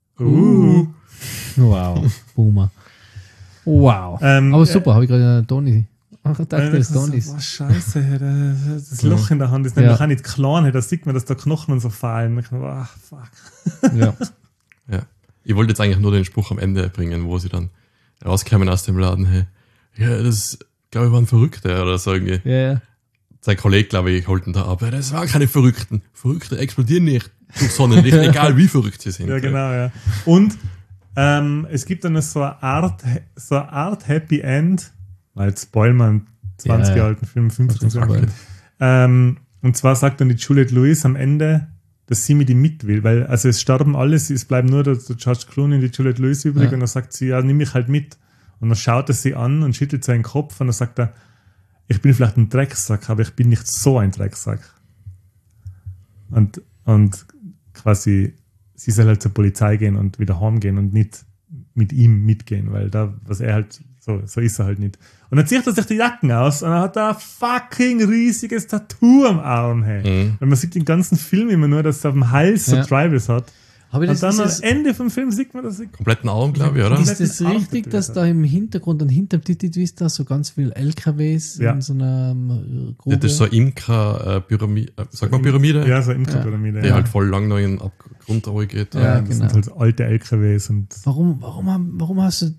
Wow, Boomer. Wow. Aber super, habe ich gerade Toni. Ach, ich dachte, das ist Tonis. Oh, scheiße, das Loch in der Hand ist nämlich auch nicht klein, da sieht man, dass da Knochen und so fallen. Ich dachte, oh, fuck. Ja. Ja. Ich wollte jetzt eigentlich nur den Spruch am Ende bringen, wo sie dann rauskamen aus dem Laden. Hey, ja, das, glaube ich, waren Verrückte oder so irgendwie. Ja. Sein Kollege, glaube ich, holt ihn da ab. Ja, das waren keine Verrückten. Verrückte explodieren nicht durch Sonnenlicht, egal wie verrückt sie sind. Ja, genau, ja. Und es gibt dann so eine Art Happy End, weil jetzt spoilern wir einen 20 Jahre alten Film, 15 Jahre alt. Und zwar sagt dann die Juliette Lewis am Ende, dass sie mit ihm mit will, weil also es sterben alle, es bleiben nur der George Clooney und die Juliette Lewis übrig und dann sagt sie, ja, nimm mich halt mit. Und dann schaut er sie an und schüttelt seinen Kopf und dann sagt er, ich bin vielleicht ein Drecksack, aber ich bin nicht so ein Drecksack. Und quasi, sie soll halt zur Polizei gehen und wieder heimgehen und nicht mit ihm mitgehen, weil da, was er halt, so ist er halt nicht. Und dann zieht er sich die Jacken aus und dann hat er ein fucking riesiges Tattoo am Arm, hey. Weil man sieht den ganzen Film immer nur, dass er auf dem Hals so Tribals hat. Aber das und dann am ist Ende vom Film sieht man, dass er Kompletten Arm, glaube ich, oder? Ist das richtig, dass da im Hintergrund und hinterm Titi-Twist da so ganz viel LKWs in so einer Grube? Ja, das ist so Imker-Pyramide, sagt man Pyramide? Ja, so Imkerpyramide. Die halt voll lang noch in den Abgrund geht. Ja, das genau. sind halt alte LKWs und Warum hast du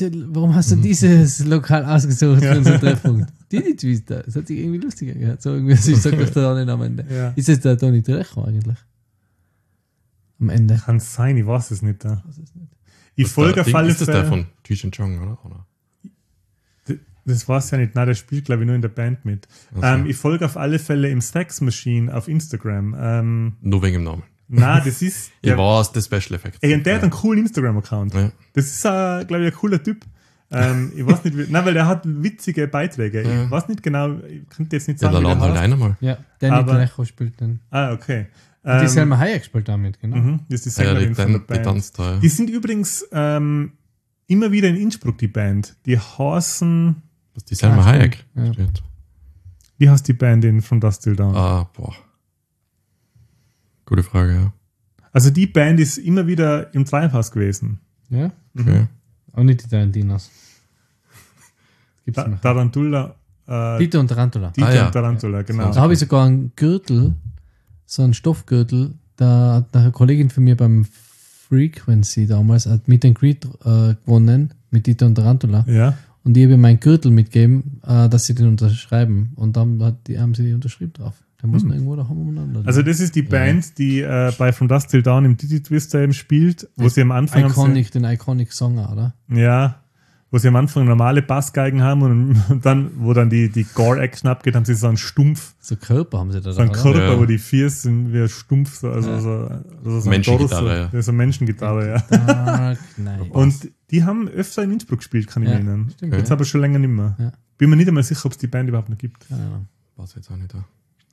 dieses Lokal ausgesucht für unseren Treffpunkt? Titi-Twister, das hat sich irgendwie lustiger gehört. So irgendwie, ich sag doch da nicht am Ende. Ja. Ist es der Toni Trejo eigentlich? Am Ende. kann sein, ich weiß es nicht. Ich folge auf alle Ist das der Fälle. von Cheech and Chong, oder? Das weiß ja nicht. Nein, der spielt, glaube ich, nur in der Band mit. Also. Ich folge auf alle Fälle im Sex Machine auf Instagram. Nur wegen dem Namen. Nein, das ist. Ich weiß, der Special Effects. Ey, und der hat einen coolen Instagram-Account. Ja. Das ist, glaube ich, ein cooler Typ. Ich weiß nicht, nein, weil der hat witzige Beiträge. Ja. Ich weiß nicht genau, ich könnte jetzt nicht Ja, sagen, da wie laden der halt heißt. einer mal. Ja, Danny Aber- Trejo spielt den. Ah, okay. Und die Selma Hayek spielt damit, genau. Das ist die Ja, Sängerin die, von der die Band. tanzt da. Ja. Die sind übrigens immer wieder in Innsbruck, die Band. Die heißen, Was die Selma Ah, Hayek stimmt. Ja. steht. wie heißt die Band in From Dusk Till Dawn? Boah. Gute Frage, ja. Also die Band ist immer wieder im Treibhaus gewesen. Ja? Okay. Auch nicht die Tarantinos. Gibt's noch. Tarantula. Dieter und Tarantula. Dieter ja. und Tarantula, genau. Da habe ich sogar einen Gürtel, so einen Stoffgürtel, da hat eine Kollegin von mir beim Frequency damals hat Meet and Greet gewonnen mit Dieter und Tarantula. Ja. Und die habe ich meinen Gürtel mitgegeben, dass sie den unterschreiben. Und dann haben sie die unterschrieben drauf. Da muss man irgendwo da haben umeinander. Also das ist die Band, die bei From Dusk Till Dawn im Titty Twister eben spielt, wo sie am Anfang den Iconic Song, oder? wo sie am Anfang normale Bassgeigen haben und dann, wo dann die Gore-Action abgeht, haben sie so einen Stumpf, So Körper haben sie da so einen oder? Körper, Ja. wo die Viers sind wie ein Stumpf, so, also so ein Menschengitarre, Torso. So eine Menschengitarre, ja. Dark Knight. Und die haben öfter in Innsbruck gespielt, kann ich Ja, mich erinnern. stimmt, Jetzt ja. aber schon länger nicht mehr. Ja. Bin mir nicht einmal sicher, ob es die Band überhaupt noch gibt. Keine Ahnung. Weiß jetzt auch nicht da.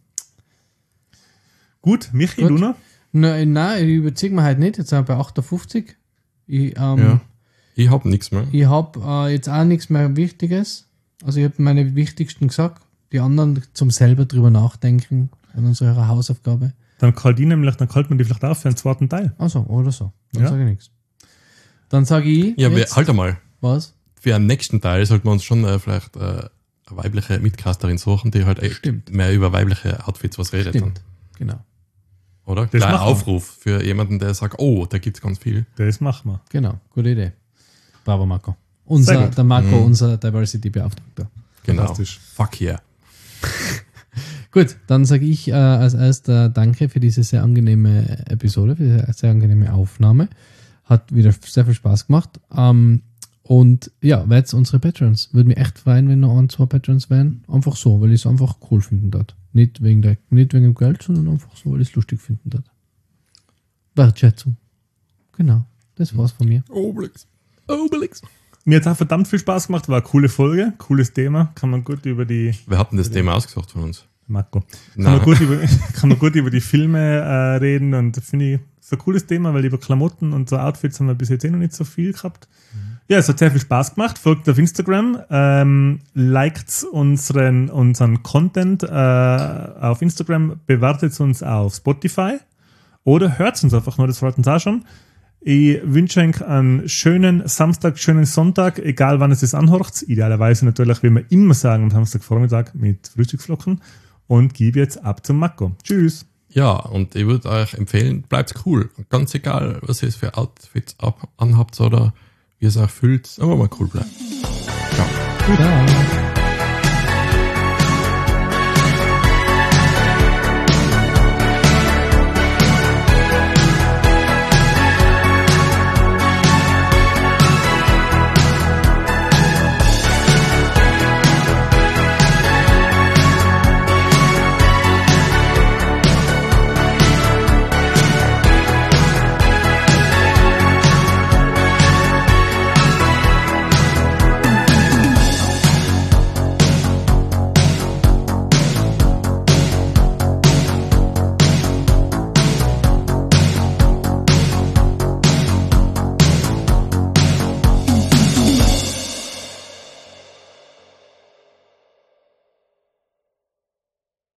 Gut, Michi, Gut. du noch? Nein, ich überziehe mir halt nicht. Jetzt sind wir bei 58. Ich Ja. Ich habe nichts mehr. habe jetzt auch nichts mehr Wichtiges. Also ich habe meine wichtigsten gesagt. Die anderen zum selber drüber nachdenken an unserer Hausaufgabe. Dann kalt man die vielleicht auf für einen zweiten Teil. Also oder so. Dann Ja. sage ich nichts. Dann sage ich Ja, jetzt, halt einmal. was? Für einen nächsten Teil sollten wir uns schon vielleicht eine weibliche Mitcasterin suchen, die halt echt Stimmt. mehr über weibliche Outfits was redet. Stimmt. Genau. Oder? Das Kleiner machen wir. Aufruf für jemanden, der sagt, oh, da gibt's ganz viel. Das machen wir. Genau. Gute Idee. Bravo, Marco. Sehr gut. Der Marco, unser Diversity-Beauftragter. Genau. Fantastisch. Fuck yeah. Gut, dann sage ich als erster Danke für diese sehr angenehme Episode, für diese sehr angenehme Aufnahme. Hat wieder sehr viel Spaß gemacht. Und ja, werdet unsere Patrons. Würde mich echt freuen, wenn noch ein, zwei Patrons wären. Einfach so, weil ich es einfach cool finden dort. Nicht wegen dem Geld, sondern einfach so, weil ich es lustig finden dort. Wertschätzung. Genau, das war's von mir. Obelix. Mir hat auch verdammt viel Spaß gemacht, war eine coole Folge, cooles Thema, kann man gut über die... Wer hat denn das Thema ausgesucht von uns? Marco. Kann Nein. man gut über die Filme reden und finde ich so ein cooles Thema, weil über Klamotten und so Outfits haben wir bis jetzt noch nicht so viel gehabt. Ja, es hat sehr viel Spaß gemacht. Folgt auf Instagram, liked unseren Content auf Instagram, bewertet uns auf Spotify oder hört uns einfach nur, das freut uns auch schon. Ich wünsche euch einen schönen Samstag, schönen Sonntag, egal wann es das anhört. Idealerweise natürlich, wie wir immer sagen, am Samstagvormittag mit Frühstücksflocken. Und gebe jetzt ab zum Marco. Tschüss. Ja, und ich würde euch empfehlen, bleibt cool. Ganz egal, was ihr für Outfits anhabt oder wie ihr es auch fühlt, aber mal cool bleiben. Ciao. Ciao.